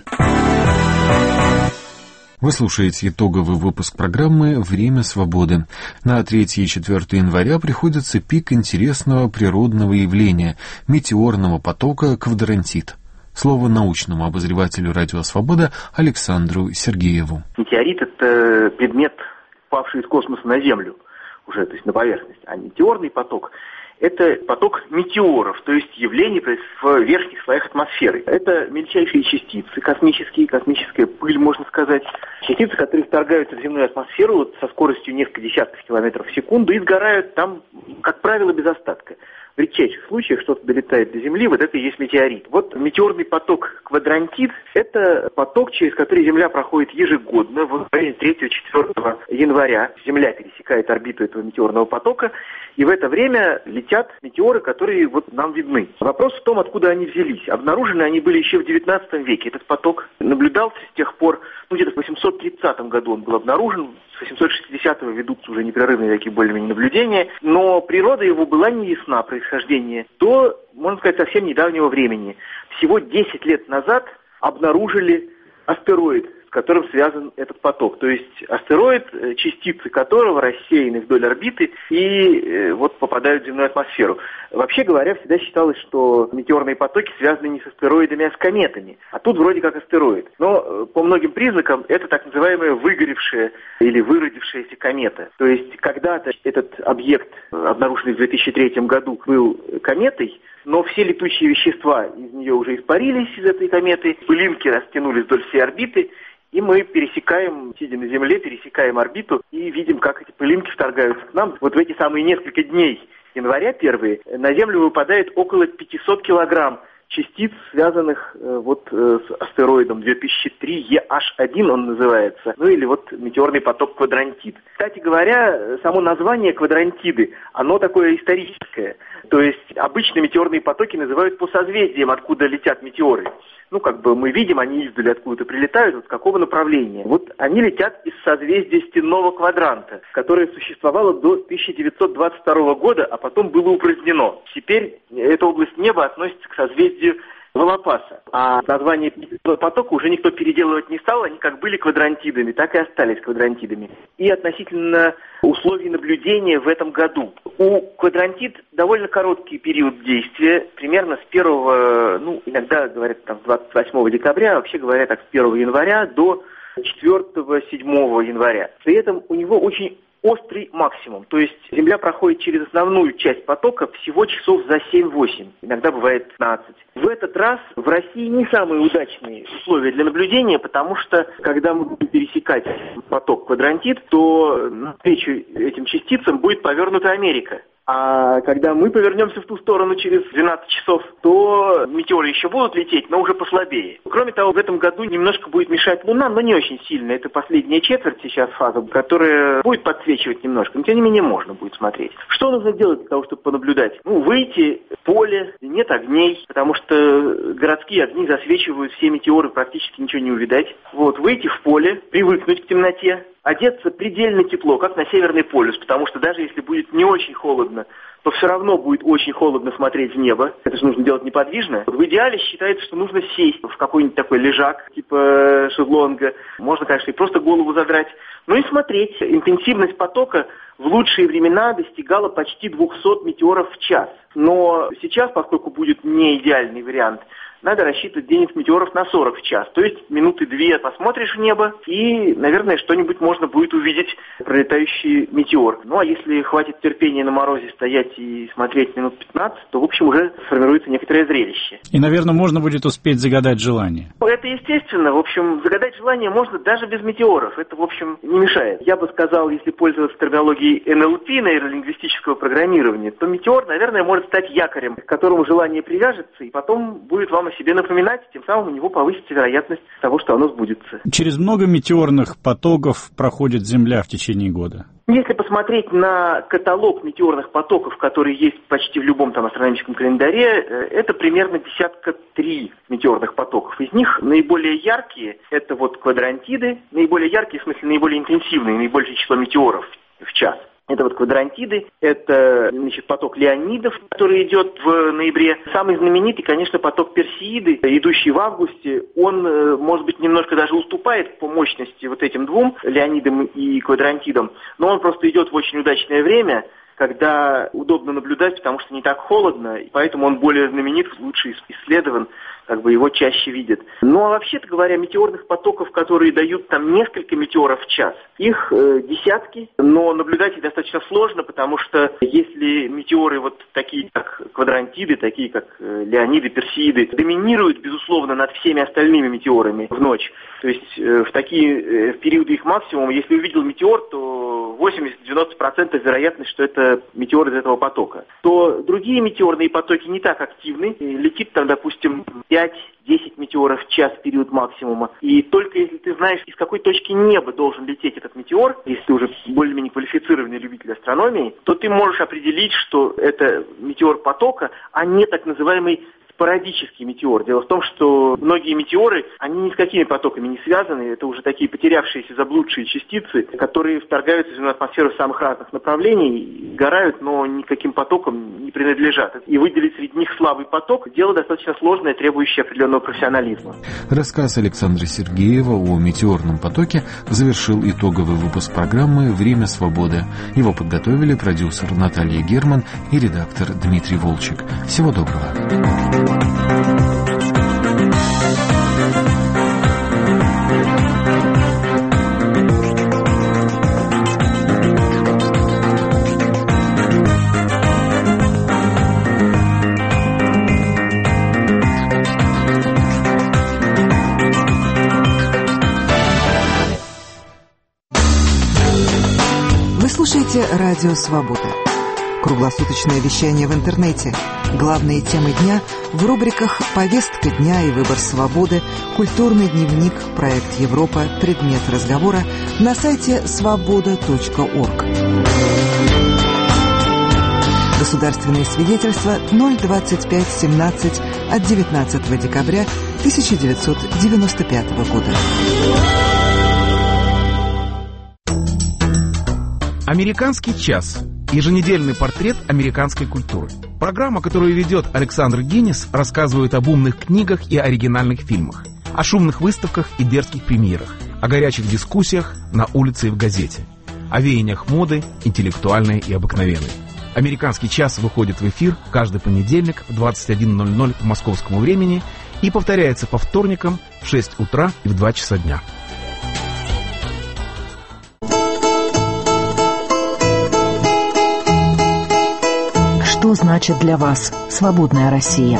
Вы слушаете итоговый выпуск программы «Время свободы». На третье и четвёртое января приходится пик интересного природного явления – метеорного потока квадрантит. Слово научному обозревателю «Радио Свобода» Александру Сергееву. Метеорит – это предмет, упавший из космоса на Землю, уже, то есть на поверхность. А метеорный поток – это поток метеоров, то есть явление в верхних слоях атмосферы. Это мельчайшие частицы космические, космическая пыль, можно сказать. Частицы, которые вторгаются в земную атмосферу вот, со скоростью несколько десятков километров в секунду и сгорают там, как правило, без остатка. В редчайших случаях что-то долетает до Земли, вот это и есть метеорит. Вот метеорный поток квадрантит – это поток, через который Земля проходит ежегодно в районе третьего-четвёртого января. Земля пересекает орбиту этого метеорного потока, и в это время летят метеоры, которые вот нам видны. Вопрос в том, откуда они взялись. Обнаружены они были еще в девятнадцатом веке. Этот поток наблюдался с тех пор, ну где-то в восемьсот тридцатом году он был обнаружен. С восемьсот шестидесятого ведутся уже непрерывные такие более-менее наблюдения. Но природа его была не ясна, происхождение, до, можно сказать, совсем недавнего времени. Всего десять лет назад обнаружили астероид, с которым связан этот поток. То есть астероид, частицы которого рассеяны вдоль орбиты и э, вот попадают в земную атмосферу. Вообще говоря, всегда считалось, что метеорные потоки связаны не с астероидами, а с кометами. А тут вроде как астероид. Но э, по многим признакам это так называемая выгоревшая или выродившаяся комета. То есть когда-то этот объект, обнаруженный в две тысячи третьем году, был кометой, но все летучие вещества из нее уже испарились, из этой кометы, пылинки растянулись вдоль всей орбиты, и мы пересекаем, сидя на Земле, пересекаем орбиту и видим, как эти пылинки вторгаются к нам. Вот в эти самые несколько дней января первые на Землю выпадает около пятьсот килограмм частиц, связанных э, вот э, с астероидом две тысячи три Е Аш один он называется, ну или вот метеорный поток квадрантит. Кстати говоря, само название квадрантиды, оно такое историческое. То есть обычно метеорные потоки называют по созвездиям, откуда летят метеоры. Ну, как бы мы видим, они издали откуда-то прилетают, вот с какого направления. Вот они летят из созвездия стенного квадранта, которое существовало до тысяча девятьсот двадцать второго года, а потом было упразднено. Теперь эта область неба относится к созвездию Волопаса. А название потока уже никто переделывать не стал, они как были квадрантидами, так и остались квадрантидами. И относительно условий наблюдения в этом году. У квадрантид довольно короткий период действия, примерно с первого, ну, иногда говорят там с двадцать восьмого декабря, а вообще говорят так с первого января до четвёртого-седьмого января. При этом у него очень острый максимум. То есть Земля проходит через основную часть потока всего часов за семь-восемь, иногда бывает пятнадцать. В этот раз в России не самые удачные условия для наблюдения, потому что когда мы будем пересекать поток квадрантид, то навстречу этим частицам будет повернута Америка. А когда мы повернемся в ту сторону через двенадцать часов, то метеоры еще будут лететь, но уже послабее. Кроме того, в этом году немножко будет мешать Луна, но не очень сильно. Это последняя четверть сейчас фаза, которая будет подсвечивать немножко, но тем не менее можно будет смотреть. Что нужно делать для того, чтобы понаблюдать? Ну, выйти в поле, нет огней, потому что городские огни засвечивают все метеоры, практически ничего не увидать. Вот, выйти в поле, привыкнуть к темноте, одеться предельно тепло, как на Северный полюс, потому что даже если будет не очень холодно, то все равно будет очень холодно смотреть в небо. Это же нужно делать неподвижно. В идеале считается, что нужно сесть в какой-нибудь такой лежак, типа шезлонга. Можно, конечно, и просто голову задрать. Ну и смотреть. Интенсивность потока в лучшие времена достигала почти двухсот метеоров в час. Но сейчас, поскольку будет не идеальный вариант, надо рассчитывать где-нибудь метеоров на сорок в час. То есть минуты две посмотришь в небо, и, наверное, что-нибудь можно будет увидеть, пролетающий метеор. Ну, а если хватит терпения на морозе стоять и смотреть минут пятнадцать, то, в общем, уже сформируется некоторое зрелище. И, наверное, можно будет успеть загадать желание. Это естественно. В общем, загадать желание можно даже без метеоров. Это, в общем, не мешает. Я бы сказал, если пользоваться терминологией эн эл пи, нейролингвистического программирования, то метеор, наверное, может стать якорем, к которому желание привяжется, и потом будет вам о себе напоминать, тем самым у него повысится вероятность того, что оно сбудется. Через много метеорных потоков проходит Земля в течение года. Если посмотреть на каталог метеорных потоков, которые есть почти в любом там астрономическом календаре, это примерно десятка три метеорных потоков. Из них наиболее яркие – это вот квадрантиды, наиболее яркие, в смысле наиболее интенсивные, наибольшее число метеоров в час. Это вот квадрантиды, это, значит, поток Леонидов, который идет в ноябре. Самый знаменитый, конечно, поток Персеиды, идущий в августе. Он, может быть, немножко даже уступает по мощности вот этим двум, Леонидам и квадрантидам, но он просто идет в очень удачное время, когда удобно наблюдать, потому что не так холодно, и поэтому он более знаменит, лучше исследован, как бы его чаще видят. Ну, а вообще-то говоря, метеорных потоков, которые дают там несколько метеоров в час, их э, десятки, но наблюдать их достаточно сложно, потому что если метеоры вот такие, как квадрантиды, такие, как э, Леониды, Персеиды, доминируют, безусловно, над всеми остальными метеорами в ночь, то есть э, в такие э, в периоды их максимума, если увидел метеор, то восемьдесят-девяносто процентов вероятность, что это метеор из этого потока, то другие метеорные потоки не так активны. Летит там, допустим, пять-десять метеоров в час в период максимума. И только если ты знаешь, из какой точки неба должен лететь этот метеор, если ты уже более-менее квалифицированный любитель астрономии, то ты можешь определить, что это метеор потока, а не так называемый спорадический метеор. Дело в том, что многие метеоры, они ни с какими потоками не связаны. Это уже такие потерявшиеся, заблудшие частицы, которые вторгаются в земную атмосферу с самых разных направлений, сгорают, но никаким потокам не принадлежат. И выделить среди них слабый поток – дело достаточно сложное, требующее определенного профессионализма. Рассказ Александра Сергеева о метеорном потоке завершил итоговый выпуск программы «Время свободы». Его подготовили продюсер Наталья Герман и редактор Дмитрий Волчек. Всего доброго. Вы слушаете «Радио Свобода». Круглосуточное вещание в интернете. Главные темы дня в рубриках «Повестка дня» и «Выбор свободы», «Культурный дневник», «Проект Европа», «Предмет разговора» на сайте свобода точка орг. Государственные свидетельства ноль двадцать пять семнадцать от девятнадцатого декабря тысяча девятьсот девяносто пятого года. «Американский час» – еженедельный портрет американской культуры. Программа, которую ведет Александр Генис, рассказывает об умных книгах и оригинальных фильмах, о шумных выставках и дерзких премьерах, о горячих дискуссиях на улице и в газете, о веяниях моды, интеллектуальной и обыкновенной. «Американский час» выходит в эфир каждый понедельник в двадцать один ноль ноль по московскому времени и повторяется по вторникам в шесть утра и в два часа дня. значит для вас «Свободная Россия»?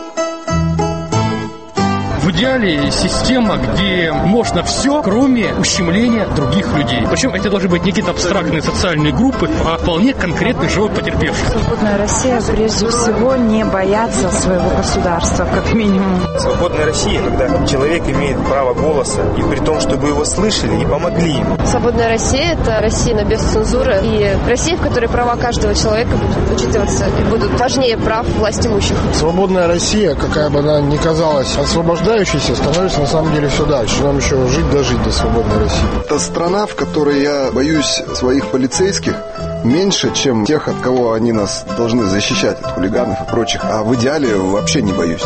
В идеале система, где можно все, кроме ущемления других людей. Причем это должны быть не какие-то абстрактные социальные группы, а вполне конкретный живой потерпевший. Свободная Россия прежде всего не боятся своего государства, как минимум. Свободная Россия, когда человек имеет право голоса, и при том, чтобы его слышали и помогли ему. Свободная Россия – это Россия без цензуры, и Россия, в которой права каждого человека будут учитываться и будут важнее прав властимущих. Свободная Россия, какая бы она ни казалась освобождающей, становится на самом деле все дальше. Нам еще жить дожить до свободной России. Это страна, в которой я боюсь своих полицейских меньше, чем тех, от кого они нас должны защищать, от хулиганов и прочих. А в идеале вообще не боюсь.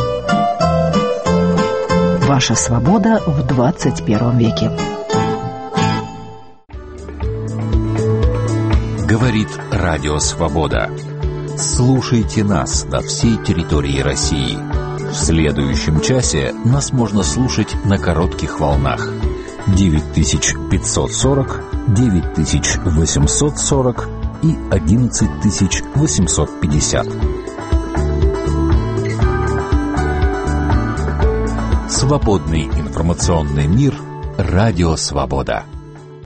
Ваша свобода в двадцать первом веке. Говорит Радио Свобода. Слушайте нас на всей территории России. В следующем часе нас можно слушать на коротких волнах. девять тысяч пятьсот сорок, девять тысяч восемьсот сорок и одиннадцать тысяч восемьсот пятьдесят. Свободный информационный мир. Радио Свобода.